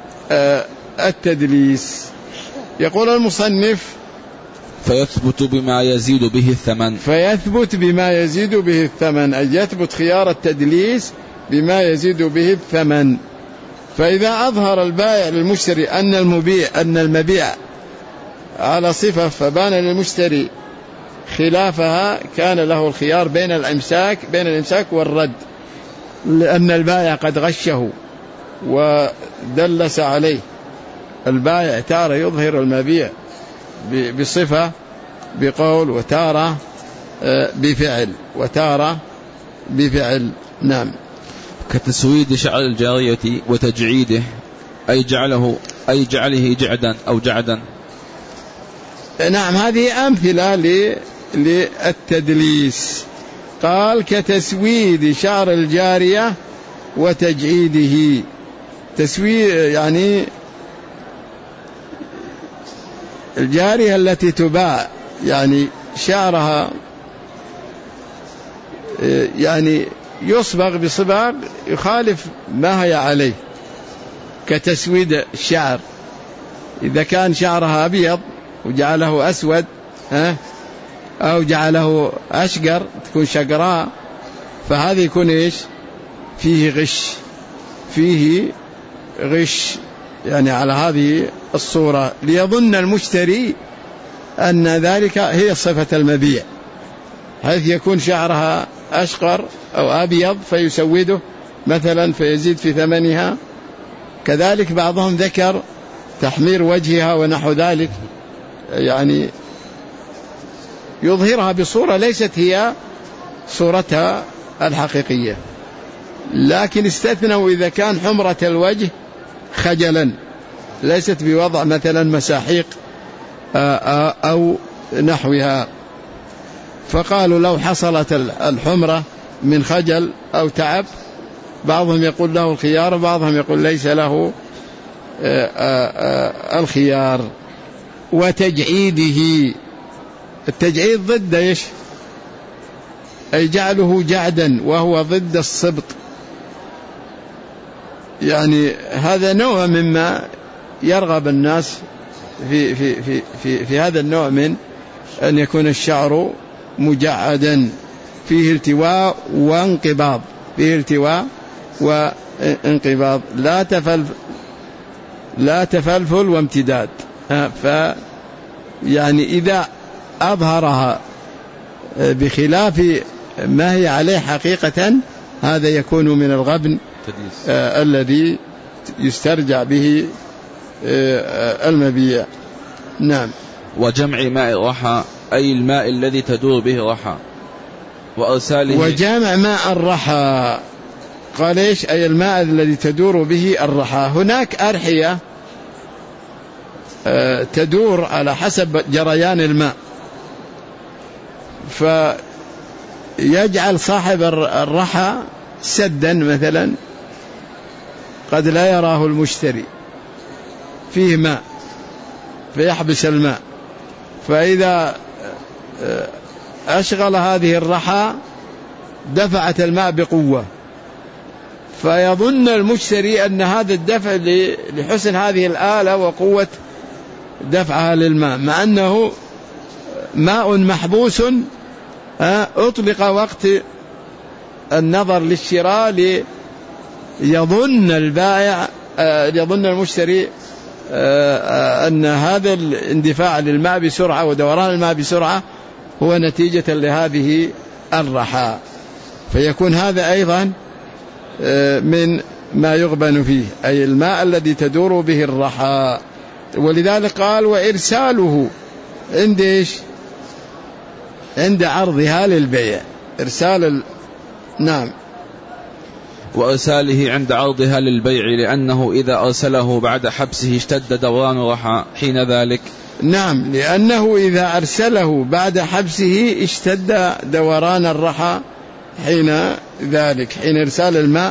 التدليس. يقول المصنف فيثبت بما يزيد به الثمن. فيثبت بما يزيد به الثمن، أي يثبت خيار التدليس بما يزيد به الثمن. فإذا أظهر البائع للمشتري أن المبيع على صفة فبان للمشتري خلافها، كان له الخيار بين الإمساك والرد، لأن البائع قد غشه ودلس عليه. البائع تارة يظهر المبيع بصفة بقول، وتارة بفعل، وتارة بفعل. نعم. كتسويد شعر الجارية وتجعيده أي جعله جعدا أو جعدا. نعم، هذه أمثلة للتدليس. قال كتسويد شعر الجارية وتجعيده. تسويد يعني الجارية التي تباع يعني شعرها يعني يصبغ بصباغ يخالف ما هي عليه، كتسويد الشعر. إذا كان شعرها أبيض وجعله أسود أو جعله أشقر تكون شقراء، فهذا يكون إيش؟ فيه غش يعني على هذه الصورة، ليظن المشتري أن ذلك هي صفة المبيع، حيث يكون شعرها أشقر أو أبيض فيسوده مثلا فيزيد في ثمنها. كذلك بعضهم ذكر تحمير وجهها ونحو ذلك، يعني يظهرها بصورة ليست هي صورتها الحقيقية. لكن استثنوا إذا كان حمرة الوجه خجلا ليست بوضع مثلا مساحيق أو نحوها، فقالوا لو حصلت الحمرة من خجل أو تعب بعضهم يقول له الخيار وبعضهم يقول ليس له الخيار. وتجعيده، التجعيد ضد إيش؟ أي جعله جعدا وهو ضد الصبط، يعني هذا نوع مما يرغب الناس في هذا النوع من أن يكون الشعر مجعدا فيه التواء وانقباض، فيه التواء وانقباض، لا تفلفل وامتداد. يعني إذا أظهرها بخلاف ما هي عليه حقيقة هذا يكون من الغبن الذي يسترجع به المبيع. نعم. وجمع ماء الرحى أي الماء الذي تدور به الرحى وأرساله. وجمع ماء الرحى قال إيش؟ أي الماء الذي تدور به الرحى. هناك أرحية تدور على حسب جريان الماء، فيجعل صاحب الرحى سدا مثلا قد لا يراه المشتري فيه ماء فيحبس الماء، فإذا أشغل هذه الرحى دفعت الماء بقوة، فيظن المشتري أن هذا الدفع لحسن هذه الآلة وقوة دفعها للماء، مع أنه ماء محبوس أطلق وقت النظر للشراء ليظن البائع يظن المشتري أن هذا الاندفاع للماء بسرعة ودوران الماء بسرعة هو نتيجة لهذه الرحى، فيكون هذا أيضا من ما يغبن فيه، أي الماء الذي تدور به الرحى. ولذلك قال وإرساله عند إيش؟ عند عرضها للبيع. نعم. وأرساله عند عرضها للبيع لأنه إذا أرسله بعد حبسه اشتد دوران الرحى حين ذلك. نعم، لأنه إذا أرسله بعد حبسه اشتد دوران الرحى حين ذلك، حين إرسال الماء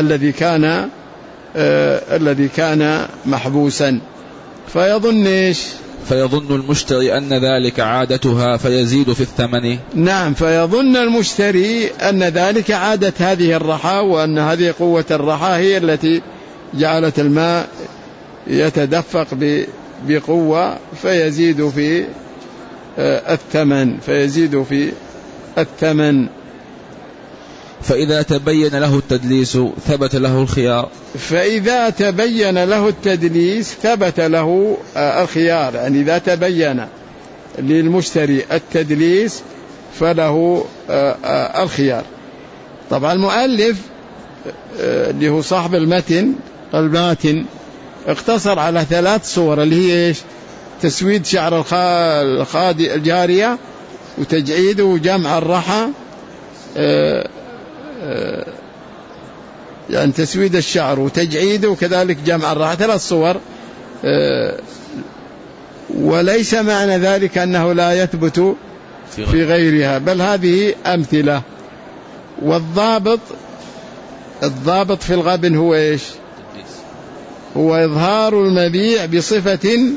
الذي كان محبوسا. فيظن إيش؟ فيظن المشتري أن ذلك عادتها فيزيد في الثمن. نعم، فيظن المشتري أن ذلك عادة هذه الرحى، وأن هذه قوة الرحى هي التي جعلت الماء يتدفق بقوة فيزيد في الثمن. فإذا تبين له التدليس ثبت له الخيار. فإذا تبين له التدليس ثبت له الخيار، يعني إذا تبين للمشتري التدليس فله الخيار. طبعا المؤلف اللي هو صاحب المتن اقتصر على 3 صور، اللي هي إيش؟ تسويد شعر الجارية وتجعيده وجمع الرحى يعني تسويد الشعر وتجعيده وكذلك جمع الراحة، 3 صور. وليس معنى ذلك أنه لا يثبت في غيرها، بل هذه أمثلة. والضابط في الغبن هو إيش؟ هو إظهار المبيع بصفة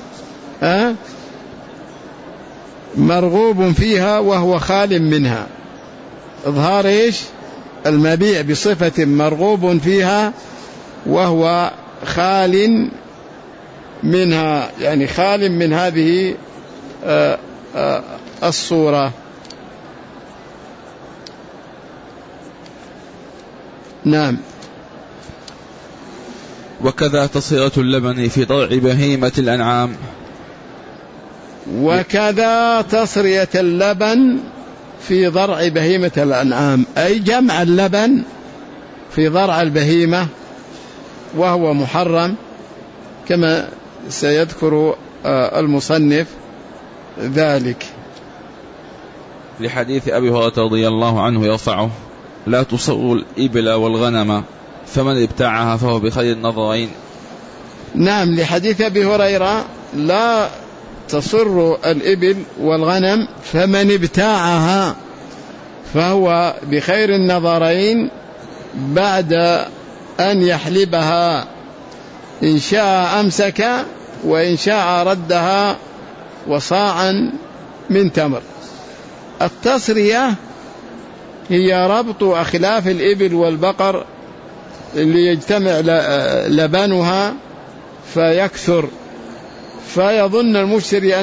مرغوب فيها وهو خال منها. إظهار إيش؟ المبيع بصفة مرغوب فيها وهو خال منها، يعني خال من هذه الصورة. نعم. وكذا تصفية اللبن في ضرع بهيمة الأنعام. وكذا تصرية اللبن في ضرع بهيمة الأنعام، أي جمع اللبن في ضرع البهيمة وهو محرم، كما سيذكر المصنف ذلك. لحديث أبي هريرة رضي الله عنه يرفعه: لا تصر الإبل والغنم فمن ابتاعها فهو بخير النظرين. نعم، لحديث أبي هريرة: لا تصر الإبل والغنم فمن ابتاعها فهو بخير النظرين بعد أن يحلبها، إن شاء أمسك وإن شاء ردها وصاعا من تمر. التصرية هي ربط أخلاف الإبل والبقر اللي يجتمع لبنها فيكثر، فيظن المشتري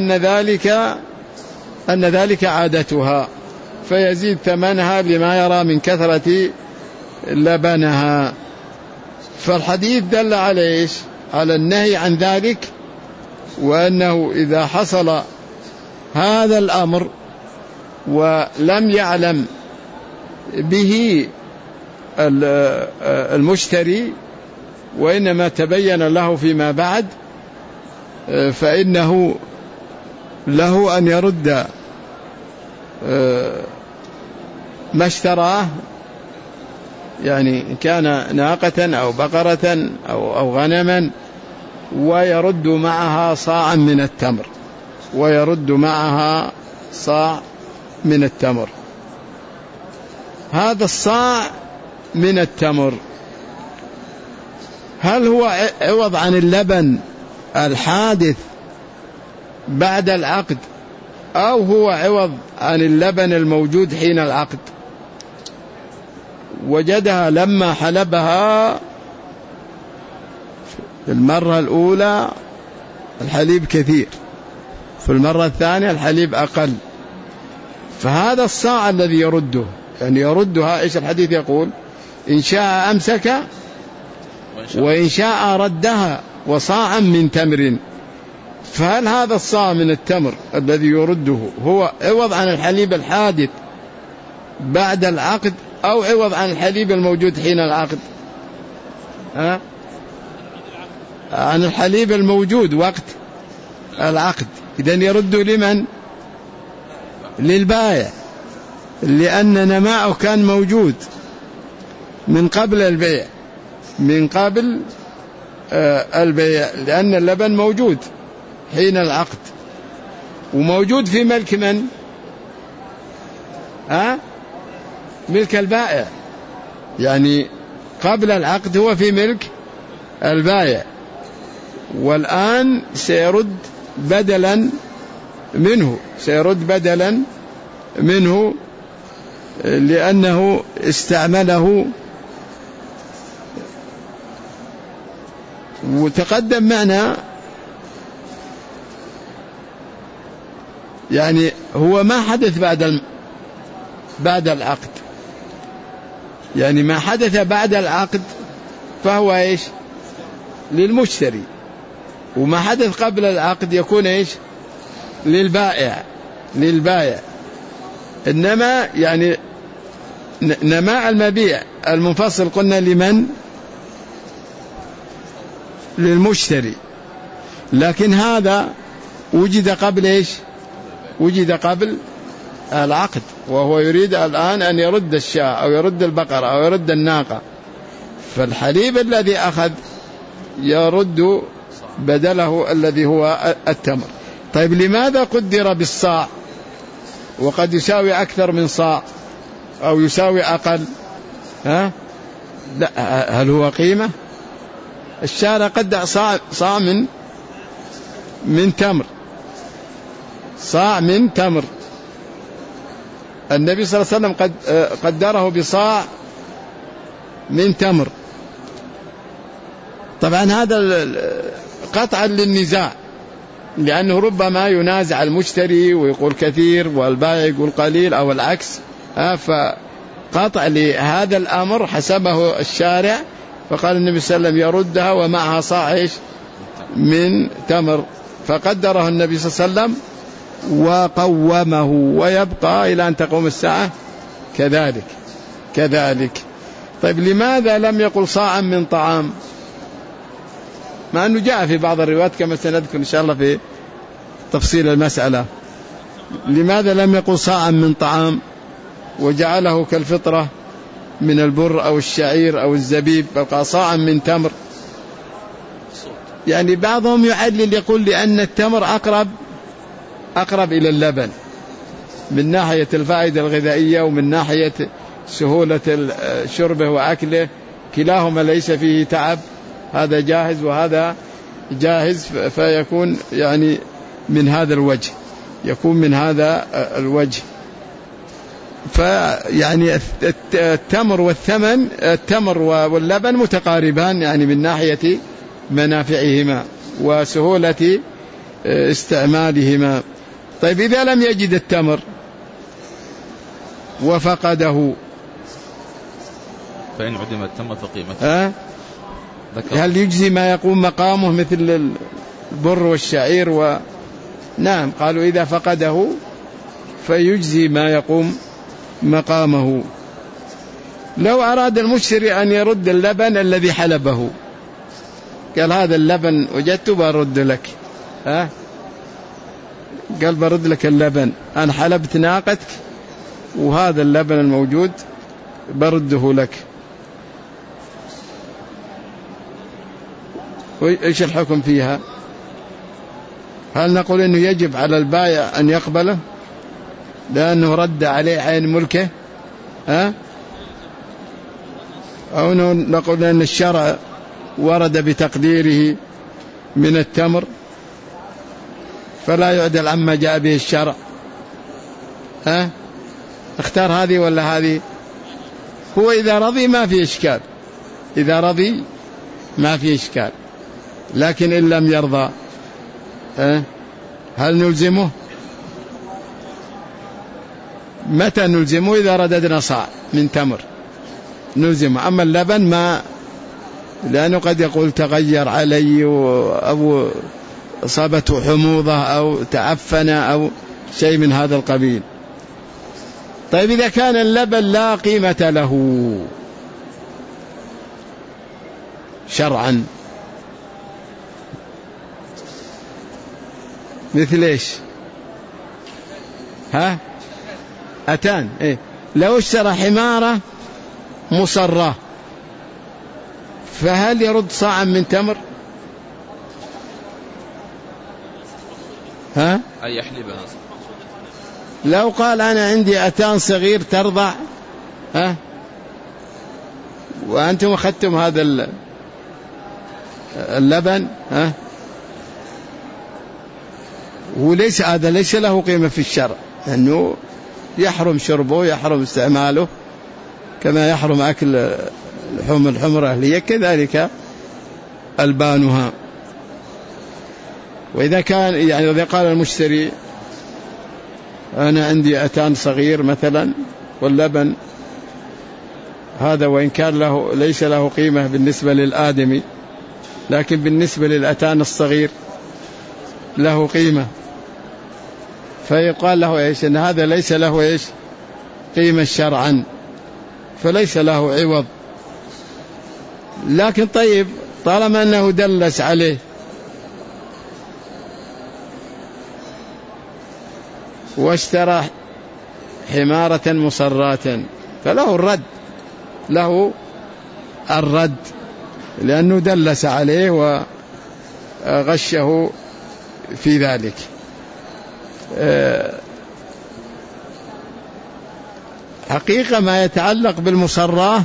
أن ذلك عادتها، فيزيد ثمنها لما يرى من كثرة لبنها. فالحديث دل على إيش؟ على النهي عن ذلك، وأنه إذا حصل هذا الأمر ولم يعلم به المشتري وإنما تبين له فيما بعد، فإنه له أن يرد ما اشتراه، يعني كان ناقة أو بقرة أو غنما، ويرد معها صاعا من التمر، ويرد معها صاع من التمر. هذا الصاع من التمر هل هو عوض عن اللبن الحادث بعد العقد، أو هو عوض عن اللبن الموجود حين العقد؟ وجدها لما حلبها في المرة الأولى الحليب كثير، في المرة الثانية الحليب أقل، فهذا الصاع الذي يرده، يعني يردها. إيش الحديث يقول؟ إن شاء أمسك وإن شاء ردها وصاعا من تمر. فهل هذا الصاع من التمر الذي يرده هو عوض عن الحليب الحادث بعد العقد، أو عوض عن الحليب الموجود حين العقد؟ عن الحليب الموجود وقت العقد. إذن يرد لمن؟ للبائع، لأن نماءه كان موجود من قبل البيع، من قبل البيع، لأن اللبن موجود حين العقد، وموجود في ملك من؟ ملك البائع، يعني قبل العقد هو في ملك البائع، والآن سيرد بدلا منه لأنه استعمله. وتقدم معنا يعني هو ما حدث بعد العقد، يعني ما حدث بعد العقد فهو إيش؟ للمشتري، وما حدث قبل العقد يكون إيش؟ للبائع. إنما يعني نماء المبيع المنفصل قلنا لمن؟ للمشتري، لكن هذا وجد قبل إيش؟ وجد قبل العقد، وهو يريد الآن أن يرد الشاة أو يرد البقرة أو يرد الناقة، فالحليب الذي أخذ يرد بدله الذي هو التمر. طيب لماذا قدر بالصاع وقد يساوي أكثر من صاع أو يساوي أقل؟ لا، هل هو قيمة؟ الشارع قدر صاع من تمر، صاع من تمر. النبي صلى الله عليه وسلم قدره بصاع من تمر. طبعا هذا قطعا للنزاع، لأنه ربما ينازع المشتري ويقول كثير والبائع يقول قليل أو العكس، فقطع لهذا الأمر حسبه الشارع، فقال النبي صلى الله عليه وسلم يردها ومعها صاع من تمر، فقدره النبي صلى الله عليه وسلم وقومه، ويبقى إلى أن تقوم الساعة كذلك. طيب لماذا لم يقل صاعا من طعام، مع أنه جاء في بعض الروايات كما سنذكر إن شاء الله في تفصيل المسألة؟ لماذا لم يقل صاعا من طعام وجعله كالفطرة من البر أو الشعير أو الزبيب، بقى صاعا من تمر؟ يعني بعضهم يعلل يقول لأن التمر أقرب إلى اللبن من ناحية الفائدة الغذائية ومن ناحية سهولة شربه وأكله، كلاهما ليس فيه تعب، هذا جاهز وهذا جاهز، فيكون يعني من هذا الوجه، يكون من هذا الوجه. فيعني التمر واللبن متقاربان يعني من ناحية منافعهما وسهولة استعمالهما. طيب إذا لم يجد التمر وفقده، فإن عدم التمر فقيمته، هل يجزي ما يقوم مقامه مثل البر والشعير نعم، قالوا إذا فقده فيجزي ما يقوم مقامه. لو أراد المشتري أن يرد اللبن الذي حلبه، قال هذا اللبن وجدته برد لك، قال برد لك اللبن، أنا حلبت ناقتك وهذا اللبن الموجود برده لك، إيش الحكم فيها؟ هل نقول إنه يجب على البائع أن يقبله لأنه رد عليه عين ملكه، أو نقول أن الشرع ورد بتقديره من التمر فلا يعدل عما جاء به الشرع؟ اختار هذه ولا هذه؟ هو إذا رضي ما في إشكال، إذا رضي ما في إشكال، لكن إن لم يرضى هل نلزمه؟ متى نلزمه؟ إذا رددنا صاع من تمر نلزمه، أما اللبن ما، لأنه قد يقول تغير علي أو أصابته حموضة أو تعفن أو شيء من هذا القبيل. طيب إذا كان اللبن لا قيمة له شرعا، مثل إيش؟ أتان، لو اشترى حمارة مصرة فهل يرد صاعا من تمر؟ أي يحلبها. لو قال أنا عندي أتان صغير ترضع، وأنتم أخذتم هذا اللبن، وليس هذا ليس له قيمة في الشرع، أنه يحرم شربه يحرم استعماله كما يحرم أكل لحوم الحمر الأهلية كذلك ألبانها. وإذا كان يعني إذا قال المشتري أنا عندي أتان صغير مثلا واللبن هذا وإن كان له ليس له قيمة بالنسبة للآدمي، لكن بالنسبة للأتان الصغير له قيمة، فيقال له إيش؟ أن هذا ليس له إيش؟ قيمة شرعا، فليس له عوض. لكن طيب طالما أنه دلس عليه واشترى حمارة مصرات فله الرد، له الرد، لأنه دلس عليه وغشه في ذلك. حقيقة ما يتعلق بالمصراه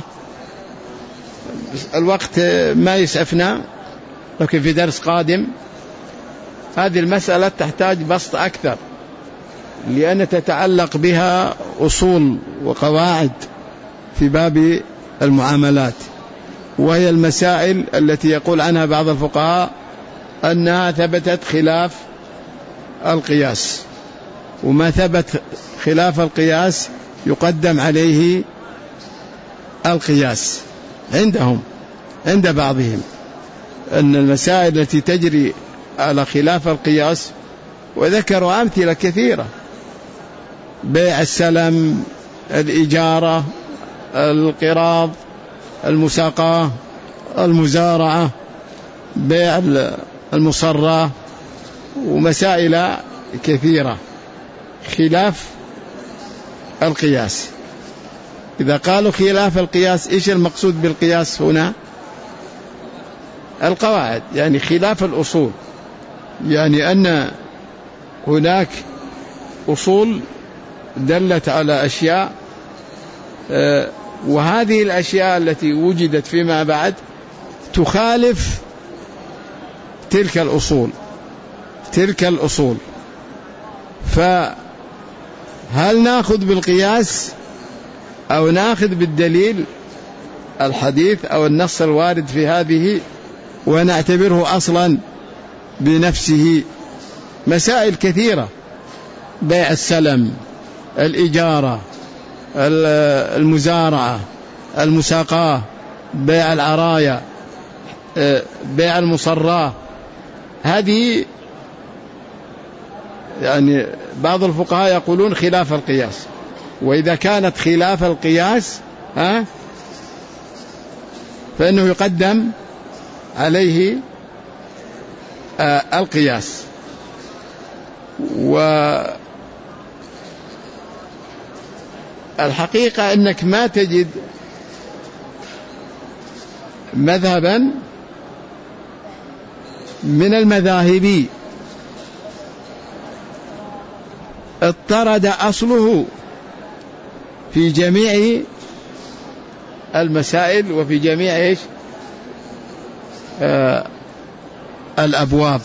الوقت ما يسعفنا، لكن في درس قادم هذه المسألة تحتاج بسط أكثر، لأن تتعلق بها أصول وقواعد في باب المعاملات، وهي المسائل التي يقول عنها بعض الفقهاء أنها ثبتت خلاف القياس، وما ثبت خلاف القياس يقدم عليه القياس عندهم، عند بعضهم، أن المسائل التي تجري على خلاف القياس، وذكروا أمثلة كثيرة: بيع السلم، الإجارة، القراض، المساقاة، المزارعة، بيع المصراه، ومسائل كثيرة خلاف القياس. إذا قالوا خلاف القياس، إيش المقصود بالقياس هنا؟ القواعد، يعني خلاف الأصول، يعني أن هناك أصول دلت على أشياء، وهذه الأشياء التي وجدت فيما بعد تخالف تلك الأصول. فهل نأخذ بالقياس أو نأخذ بالدليل الحديث أو النص الوارد في هذه ونعتبره أصلا بنفسه؟ مسائل كثيرة: بيع السلم، الإجارة، المزارعة، المساقاة، بيع العرايا، بيع المصراه، هذه يعني بعض الفقهاء يقولون خلاف القياس، وإذا كانت خلاف القياس فإنه يقدم عليه القياس. والحقيقة أنك ما تجد مذهبا من المذاهب اضطرد أصله في جميع المسائل وفي جميع الأبواب.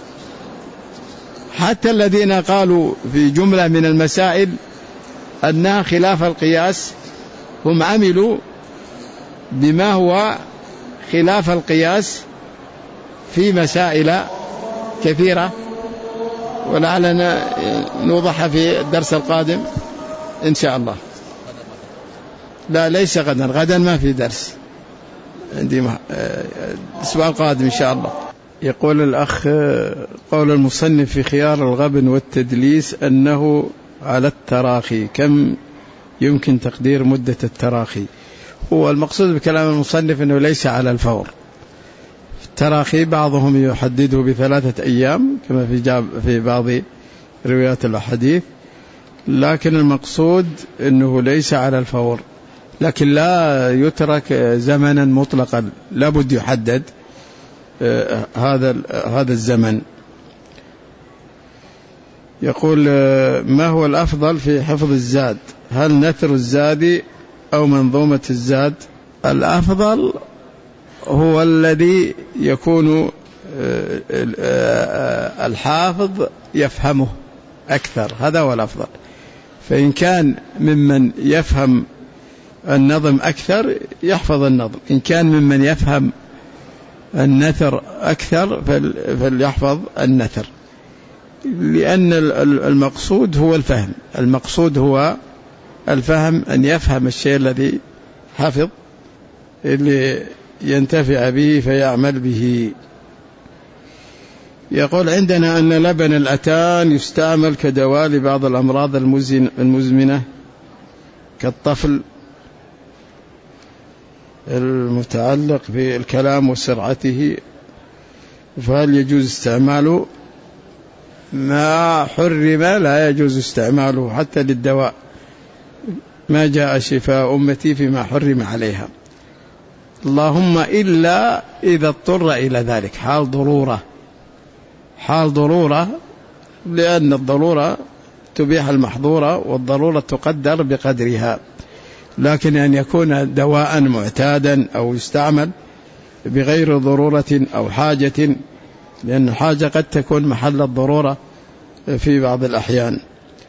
حتى الذين قالوا في جملة من المسائل أنها خلاف القياس هم عملوا بما هو خلاف القياس في مسائل كثيرة، ولعلنا نوضحها في الدرس القادم إن شاء الله. لا، ليس غدا ما في درس، عندي الأسبوع القادم إن شاء الله. يقول الأخ: قول المصنف في خيار الغبن والتدليس أنه على التراخي، كم يمكن تقدير مدة التراخي؟ هو المقصود بكلام المصنف أنه ليس على الفور. التراخي بعضهم يحدده ب3 أيام كما في بعض روايات الحديث، لكن المقصود أنه ليس على الفور، لكن لا يترك زمنا مطلقا، لابد يحدد هذا الزمن. يقول: ما هو الأفضل في حفظ الزاد؟ هل نثر الزاد أو منظومة الزاد؟ الأفضل هو الذي يكون الحافظ يفهمه أكثر، هذا هو الأفضل. فإن كان ممن يفهم النظم أكثر يحفظ النظم، إن كان ممن يفهم النثر أكثر فليحفظ النثر، لأن المقصود هو الفهم، المقصود هو الفهم، أن يفهم الشيء الذي حفظ اللي ينتفع به فيعمل به. يقول: عندنا أن لبن الأتان يستعمل كدواء لبعض الأمراض المزمنة كالطفل المتعلق بالكلام وسرعته، فهل يجوز استعماله؟ ما حرم لا يجوز استعماله حتى للدواء، ما جاء شفاء أمتي فيما حرم عليها. اللهم إلا إذا اضطر إلى ذلك، حال ضرورة، لأن الضرورة تبيح المحظورة والضرورة تقدر بقدرها. لكن أن يكون دواء معتادا أو يستعمل بغير ضرورة أو حاجة، لأن الحاجة قد تكون محل الضرورة في بعض الأحيان.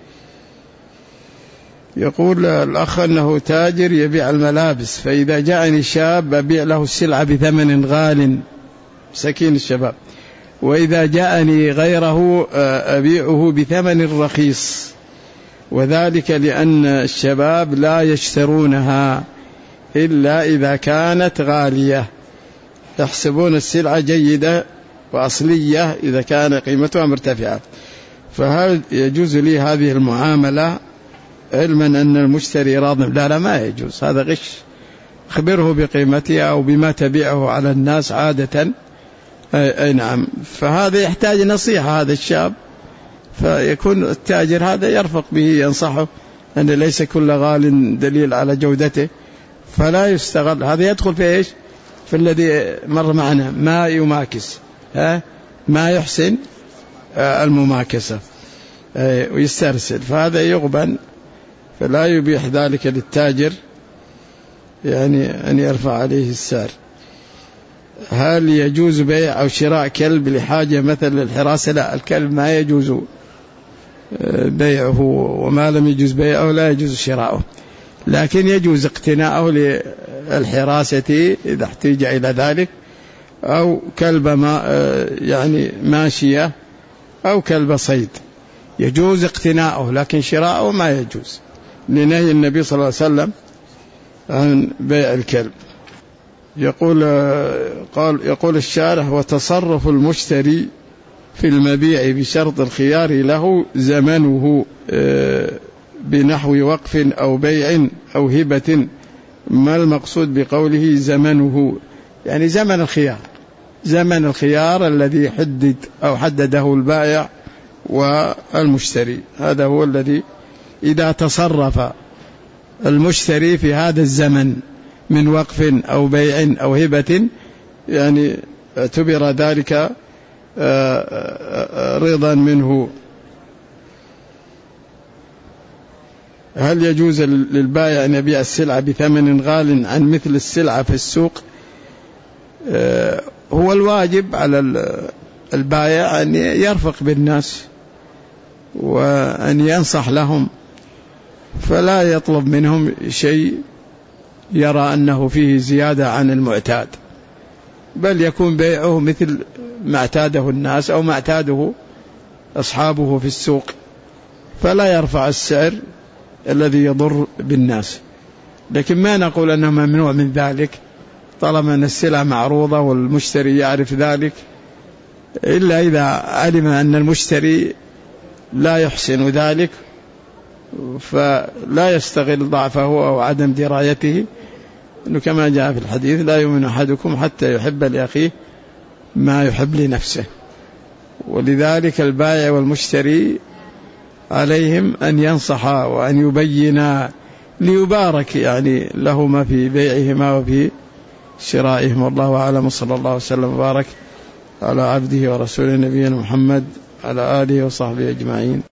يقول الأخ أنه تاجر يبيع الملابس، فإذا جاءني شاب أبيع له السلعة بثمن غال، مسكين الشباب، وإذا جاءني غيره أبيعه بثمن رخيص، وذلك لأن الشباب لا يشترونها إلا إذا كانت غالية، يحسبون السلعة جيدة وأصلية إذا كان قيمتها مرتفعة. فهل يجوز لي هذه المعاملة علما أن المشتري راض؟ لا ما يجوز، هذا غش. أخبره بقيمتها أو بما تبيعه على الناس عادة. أي نعم. فهذا يحتاج نصيحة، هذا الشاب، فيكون التاجر هذا يرفق به، ينصحه أن ليس كل غال دليل على جودته، فلا يستغل. هذا يدخل في إيش؟ في الذي مر معنا، ما يماكس، ما يحسن المماكسة ويسترسل، فهذا يغبن، فلا يبيح ذلك للتاجر يعني أن يرفع عليه السعر. هل يجوز بيع أو شراء كلب لحاجة مثل للحراسة؟ لا، الكلب ما يجوز بيعه، وما لم يجوز بيعه لا يجوز شراؤه، لكن يجوز اقتناءه للحراسة إذا احتاج إلى ذلك، أو كلب يعني ماشية، أو كلب صيد، يجوز اقتناؤه، لكن شراؤه ما يجوز، لنهي النبي صلى الله عليه وسلم عن بيع الكلب. يقول الشارح: وتصرف المشتري في المبيع بشرط الخيار له زمنه بنحو وقف أو بيع أو هبة. ما المقصود بقوله زمنه؟ يعني زمن الخيار الذي حدده البائع والمشتري، هذا هو الذي إذا تصرف المشتري في هذا الزمن من وقف أو بيع أو هبة، يعني اعتبر ذلك رضا منه. هل يجوز للبائع أن يبيع السلعة بثمن غال عن مثل السلعة في السوق؟ هو الواجب على البائع أن يرفق بالناس وأن ينصح لهم، فلا يطلب منهم شيء يرى أنه فيه زيادة عن المعتاد، بل يكون بيعه مثل ما اعتاده الناس أو ما اعتاده أصحابه في السوق، فلا يرفع السعر الذي يضر بالناس. لكن ما نقول أنه ممنوع من ذلك طالما أن السلعة معروضة والمشتري يعرف ذلك، إلا إذا علم أن المشتري لا يحسن ذلك، فلا يستغل ضعفه أو عدم درايته، إنه كما جاء في الحديث: لا يؤمن أحدكم حتى يحب لأخيه ما يحب لنفسه. ولذلك البائع والمشتري عليهم أن ينصحا وأن يبينا ليبارك يعني لهما في بيعهما وفي شرائهم. والله أعلم، صلى الله وسلم وبارك على عبده ورسوله نبينا محمد على آله وصحبه أجمعين.